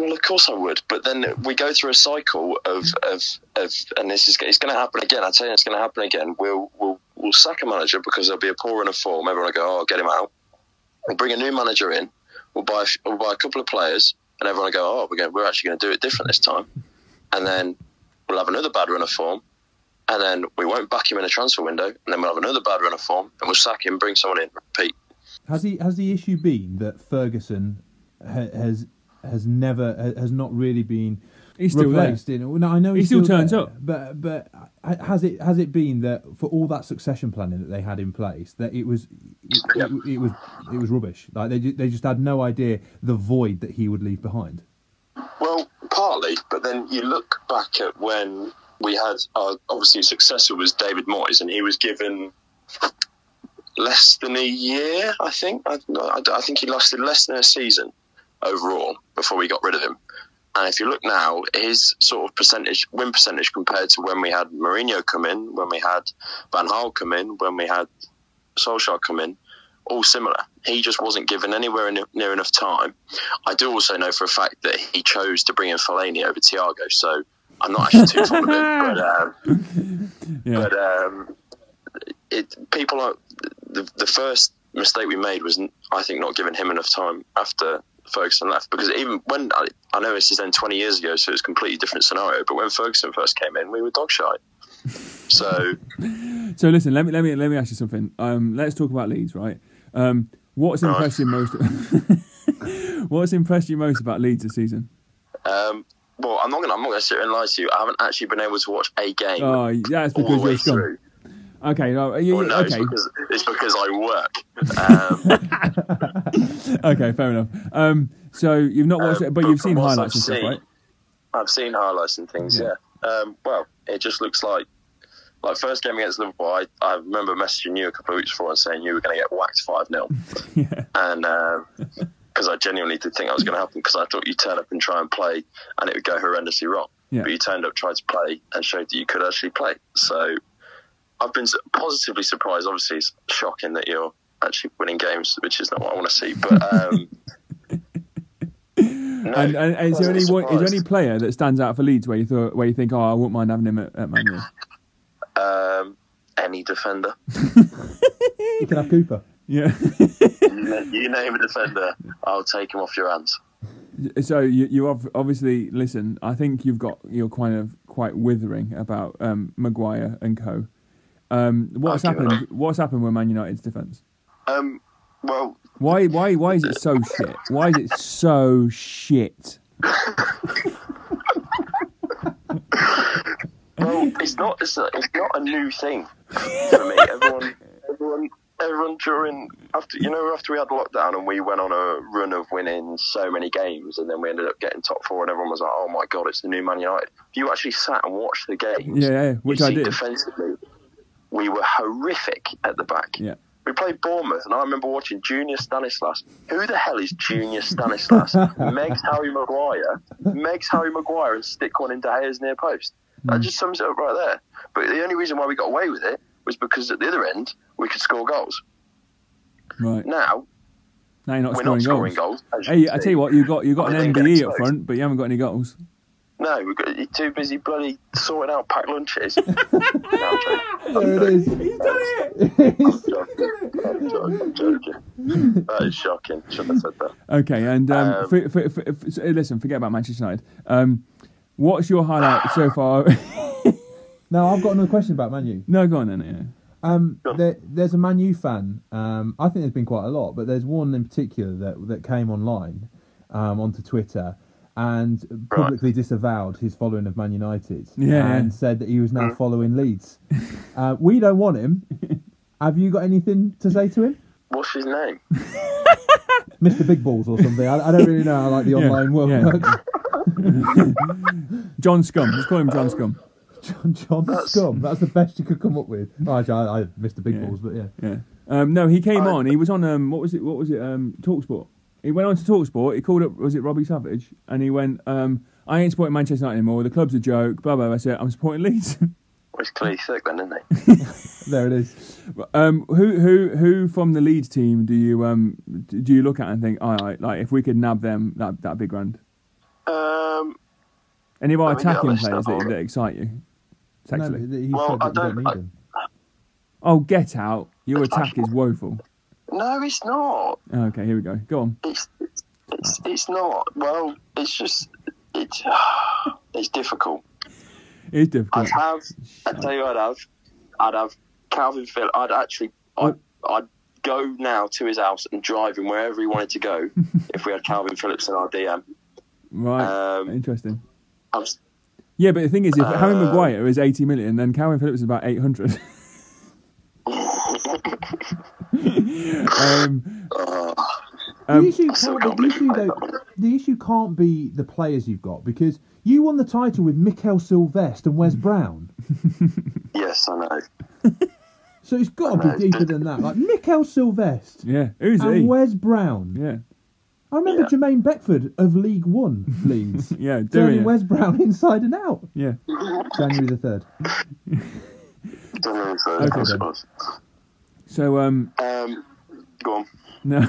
Well, of course I would, but then we go through a cycle of of, of and this is it's going to happen again. I tell you, it's going to happen again. We'll we'll we'll sack a manager because there'll be a poor run of form. Everyone will go, oh, get him out. We'll bring a new manager in. We'll buy a, we'll buy a couple of players, and everyone will go, oh, we're going, we're actually going to do it different this time. And then we'll have another bad run of form, and then we won't back him in a transfer window, and then we'll have another bad run of form, and we'll sack him, bring someone in, repeat. Has he has the issue been that Ferguson ha, has has never has not really been He's still replaced there. in? No, I know He he's still still turns there, up. but but has it has it been that for all that succession planning that they had in place that it was it, Yep. it, it was it was rubbish? Like they ju- they just had no idea the void that he would leave behind. Well, partly, but then you look back at when we had our obviously successor was David Moyes, and he was given less than a year. I think I, I, I think he lasted less than a season overall before we got rid of him. And if you look now, his sort of percentage, win percentage compared to when we had Mourinho come in, when we had Van Gaal come in, when we had Solskjaer come in, all similar. He just wasn't given anywhere in, near enough time. I do also know for a fact that he chose to bring in Fellaini over Thiago, so I'm not actually too fond of it. But, um, Yeah. but um, it, people are, the, the first mistake we made was, I think, not giving him enough time after Ferguson left, because even when I, I know this is then twenty years ago, so it's a completely different scenario, but when Ferguson first came in, we were dog shite. So So listen, let me let me let me ask you something. Um, let's talk about Leeds, right? Um, what's impressed you most? What's impressed you most about Leeds this season? um, well, I'm not gonna I'm not gonna sit here and lie to you. I haven't actually been able to watch a game Oh, yeah, it's all the because way you're scum. through. Okay, no, you, Well, no, okay, it's because, it's because I work. Um, okay, fair enough. Um, so you've not watched Um, it, but but you've from seen what highlights I've and stuff, seen- right? I've seen highlights and things, Yeah. yeah. Um, well, it just looks like, like first game against Liverpool, I, I remember messaging you a couple of weeks before and saying you were going to get whacked five nil. Yeah. And because I genuinely did think that was going to happen, because I thought you'd turn up and try and play and it would go horrendously wrong. Yeah. But you turned up, tried to play, and showed that you could actually play. So I've been positively surprised. Obviously, it's shocking that you're actually winning games, which is not what I want to see. But um, no, And, and, and is there any pleasantly one, is there any surprised. player that stands out for Leeds where you thought where you think, oh, I wouldn't mind having him at, at Man U? Um, any defender. You can have Cooper. Yeah. you, na- you name a defender, I'll take him off your hands. So you you ob- obviously listen. I think you've got you're kind of quite withering about um, Maguire and co. Um, what's I'll give it happened? What's happened with Man United's defence? Um, well, Why why why is it so shit? Why is it so shit? well, it's not. It's, a, it's not a new thing for me. Everyone, everyone, everyone during after you know after we had lockdown and we went on a run of winning so many games, and then we ended up getting top four, and everyone was like, "Oh my god, it's the new Man United." If you actually sat and watched the games, Yeah, yeah, which you I see did. defensively, we were horrific at the back. Yeah. We played Bournemouth, and I remember watching Junior Stanislas. Who the hell is Junior Stanislas? Megs Harry Maguire. Megs Harry Maguire and stick one in De Gea's near post. That just sums it up right there. But the only reason why we got away with it was because at the other end, we could score goals. Right. Now, Now you're not we're scoring, not scoring goals. goals. as you Hey, can I see. tell you what, you got you got I an didn't M get B E up exposed. front, but you haven't got any goals. No, we've got, you're too busy bloody sorting out packed lunches. No, I'm joking. There it is. He's done it. He's- I'm joking. I'm joking. I'm joking. That is shocking. Shouldn't have said that. Okay, and um, Um, for, for, for, for, so listen, forget about Manchester United. Um, what's your highlight so far? Now I've got another question about Man U. No, go on then. Yeah. Um, Sure. there, there's a Man U fan. Um, I think there's been quite a lot, but there's one in particular that that came online um, onto Twitter and publicly disavowed his following of Man United Yeah, and yeah. said that he was now following Leeds. Uh, we don't want him. Have you got anything to say to him, What's his name? Mister Big Balls or something? I, I don't really know how like the Yeah, online world yeah. works. John Scum. Let's call him John Scum. John, John That's- Scum. That's the best you could come up with. Oh, actually, I, I Mister Big Yeah. Balls, but yeah. Yeah. Um, no, he came I- on. He was on. Um, what was it? What was it? Um, Talksport. He went on to Talksport. He called up. Was it Robbie Savage? And he went. Um, I ain't supporting Manchester United anymore. The club's a joke. Blah blah. I said I'm supporting Leeds. Well, he's clearly sick then, isn't he? There it is. um, who who who from the Leeds team do you um do you look at and think, all right, like if we could nab them, that that'd be grand. Um, Any of our Let me get a attacking list players up. that, that excite you? No, Sexually. but he Well, said that I you don't don't- need I- him. Oh, get out! Your attack is woeful. no, it's not. Oh, okay, here we go. Go on. It's it's it's, it's not. Well, it's just it's it's difficult. It's difficult. I'd have. I'd tell you, what I'd have. I'd have Calvin Phillips. I'd actually. I'd, I'd go now to his house and drive him wherever he wanted to go. If we had Calvin Phillips in our D M. Right. Um, Interesting. I'm, Yeah, but the thing is, if Uh, Harry Maguire is eighty million, then Calvin Phillips is about eight hundred. um, uh, The um, issue I still can't can't be, the believe issue we played though, that one. the issue can't be the players you've got, because you won the title with Mikel Sylvestre and Wes Brown. yes, I know. So it's got to I know, be deeper but- than that. Like Mikel Sylvestre yeah, who's and he? Wes Brown. Yeah, I remember Yeah. Jermaine Beckford of League One, Leeds, yeah, doing turning it. Wes Brown inside and out. Yeah. January the third. Don't know if, uh, Okay, I then. suppose. So, um, Um, go on. no,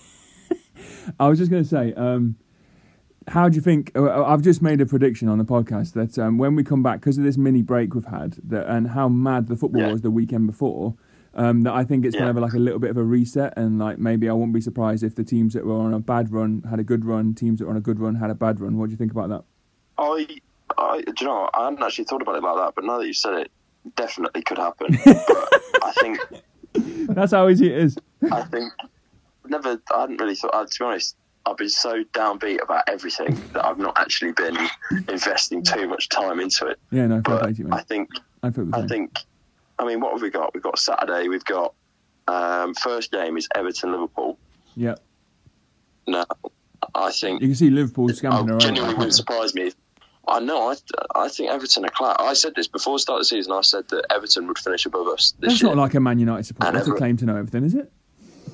I was just going to say, um, how do you think? uh, I've just made a prediction on the podcast that um, when we come back, because of this mini break we've had, that and how mad the football Yeah. was the weekend before, um, that I think it's Yeah. kind of like a little bit of a reset, and like maybe I wouldn't be surprised if the teams that were on a bad run had a good run, teams that were on a good run had a bad run. What do you think about that? I, I, do you know, what? I hadn't actually thought about it like that, but now that you said it, definitely could happen. But I think, That's how easy it is. I think, never, I hadn't really thought, uh, to be honest, I've been so downbeat about everything that I've not actually been investing too much time into it. Yeah, no, fair But play to you, I mate. think, I feel the I same. think, I mean, what have we got? We've got Saturday, we've got, um, first game is Everton-Liverpool. Yeah, Now, I think you can see Liverpool scamping I around. genuinely wouldn't surprise me. If, I know. I I think Everton are class. I said this before the start of the season. I said that Everton would finish above us this That's year. not like a Man United supporter And to Everton- claim to know everything, is it?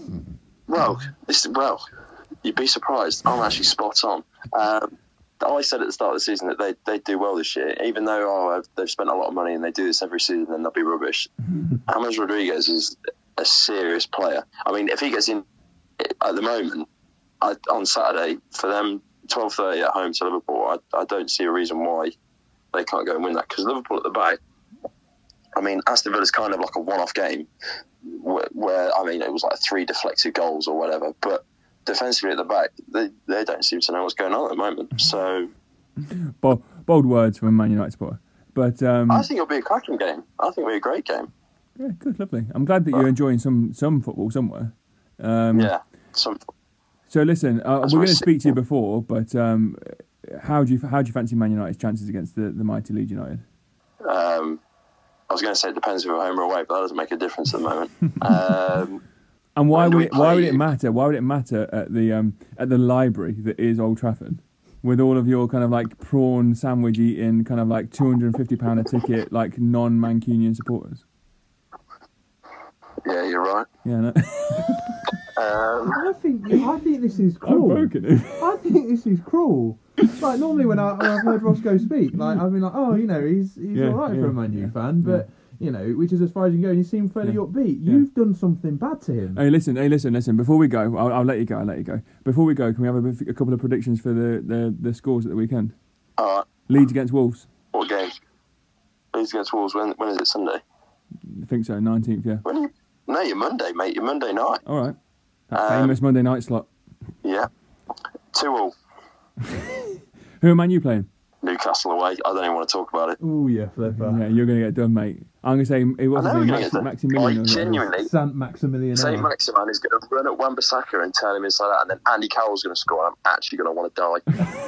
well, this well, you'd be surprised. I'm actually spot on. Um, I said at the start of the season that they they do well this year, even though oh, they've spent a lot of money and they do this every season and they'll be rubbish. James Rodriguez is a serious player. I mean, if he gets in at the moment I, on Saturday for them twelve thirty at home to Liverpool, I, I don't see a reason why they can't go and win that, because Liverpool at the back, I mean, Aston Villa's kind of like a one-off game where, where I mean, it was like three deflected goals or whatever, but defensively at the back, they, they don't seem to know what's going on at the moment. So Bold, bold words from a Man United supporter. But um, I think it'll be a cracking game. I think it'll be a great game. yeah, good, lovely. I'm glad that you're enjoying some some football somewhere. Um, Yeah. Some, So listen, uh, That's we're what going I to speak to you see. before, but um, how do you how do you fancy Man United's chances against the, the mighty Leeds United? um, I was going to say it depends if we're home or away, but that doesn't make a difference at the moment. um, And why When do would we it, why would play it you? matter? Why would it matter at the um, at the library that is Old Trafford, with all of your kind of like prawn sandwich eating, kind of like two hundred and fifty pound a ticket, like non Mancunian supporters? yeah, you're right. Yeah, no. Um, I think I think this is I've cruel. broken it. I think this is cruel. Like normally when, I, when I've heard Roscoe speak, like I've been like, oh, you know, he's he's Yeah, all right yeah, for a Man U yeah, fan, but you know, which is as far as you can go. And you seem fairly Yeah. upbeat. Yeah. You've done something bad to him. Hey, listen, hey, listen, listen. Before we go, I'll, I'll let you go. I'll let you go. Before we go, can we have a, bit- a couple of predictions for the, the, the scores at the weekend? all right. Leeds against Wolves. What game? Leeds against Wolves. When when is it? Sunday? I think so. Nineteenth. Yeah. When are you? No, you're Monday, mate. You're Monday night. All right. That Um, famous Monday night slot. Yeah. Two all. Who am I you playing? Newcastle away. I don't even want to talk about it. Oh yeah, flipper. Yeah, you're going to get done, mate. I'm going to say it I was know his we're name, going Max, to get done. Maximilian. I or whatever. genuinely. Saint Maximilian. Saint Maximan is going to run at Wan-Bissaka and turn him inside out, and then Andy Carroll's going to score, and I'm actually going to want to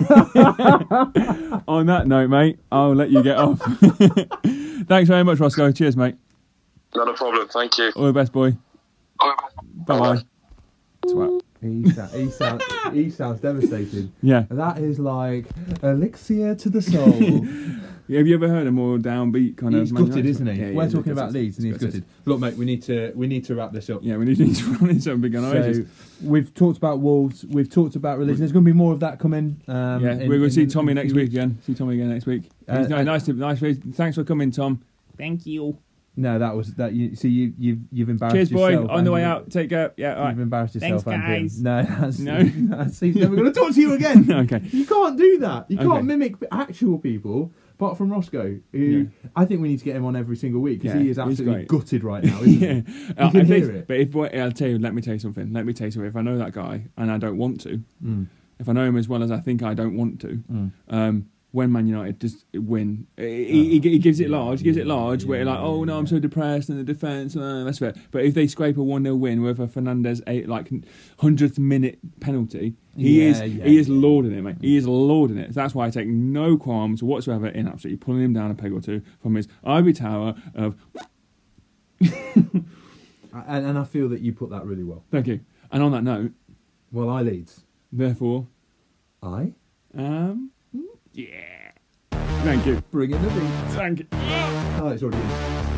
die. On that note, mate, I'll let you get off. Thanks very much, Roscoe. Cheers, mate. Not a problem. Thank you. All the best, boy. Bye-bye. Twat. He, sa- he sounds he sounds devastated. Yeah. That is like elixir to the soul. Have you ever heard a more downbeat kind He's of... Man gutted, United isn't he? song? Yeah, We're is talking gutted. about Leeds, and he's gutted. Look, mate, we need to we need to wrap this up. Yeah, we need to run in something big on So ages. we've talked about Wolves. We've talked about religion. There's going to be more of that coming. Um, Yeah, in- we're going in- to see in- Tommy in a next few week again. See Tommy again next week. Uh, He's nice, uh, nice to, nice. Thanks for coming, Tom. Thank you. No, that was that. You see, you you've you've embarrassed Cheers, boy. yourself. On the way Andrew. out. Take care. Yeah, all right. You've embarrassed yourself, Thanks, Andrew. guys. No, that's, No. that's, he's never going to talk to you again. Okay. You can't do that. You can't Okay. mimic actual people, apart from Roscoe, who Yeah. I think we need to get him on every single week because Yeah, he is he's absolutely great. gutted right now, isn't Yeah. he? Uh, can if hear it's- it. But if boy, I'll tell you, let me tell you something. Let me tell you something. If I know that guy and I don't want to, Mm. if I know him as well as I think I don't want to, Mm. um, when Man United just win, he, he, he gives it large. He gives it large. Where you're like, oh no, I'm so depressed, and the defence, and that's it. But if they scrape a one nil win with a Fernandez eight like hundredth minute penalty, he Yeah, is yeah, he is yeah. lording it, mate. He is lording it. So that's why I take no qualms whatsoever in absolutely pulling him down a peg or two from his ivory tower of. And, and I feel that you put that really well. Thank you. And on that note, Well, I Leeds. therefore, I um, yeah. Thank you. bring in the beat. Thank you. Oh, it's already in.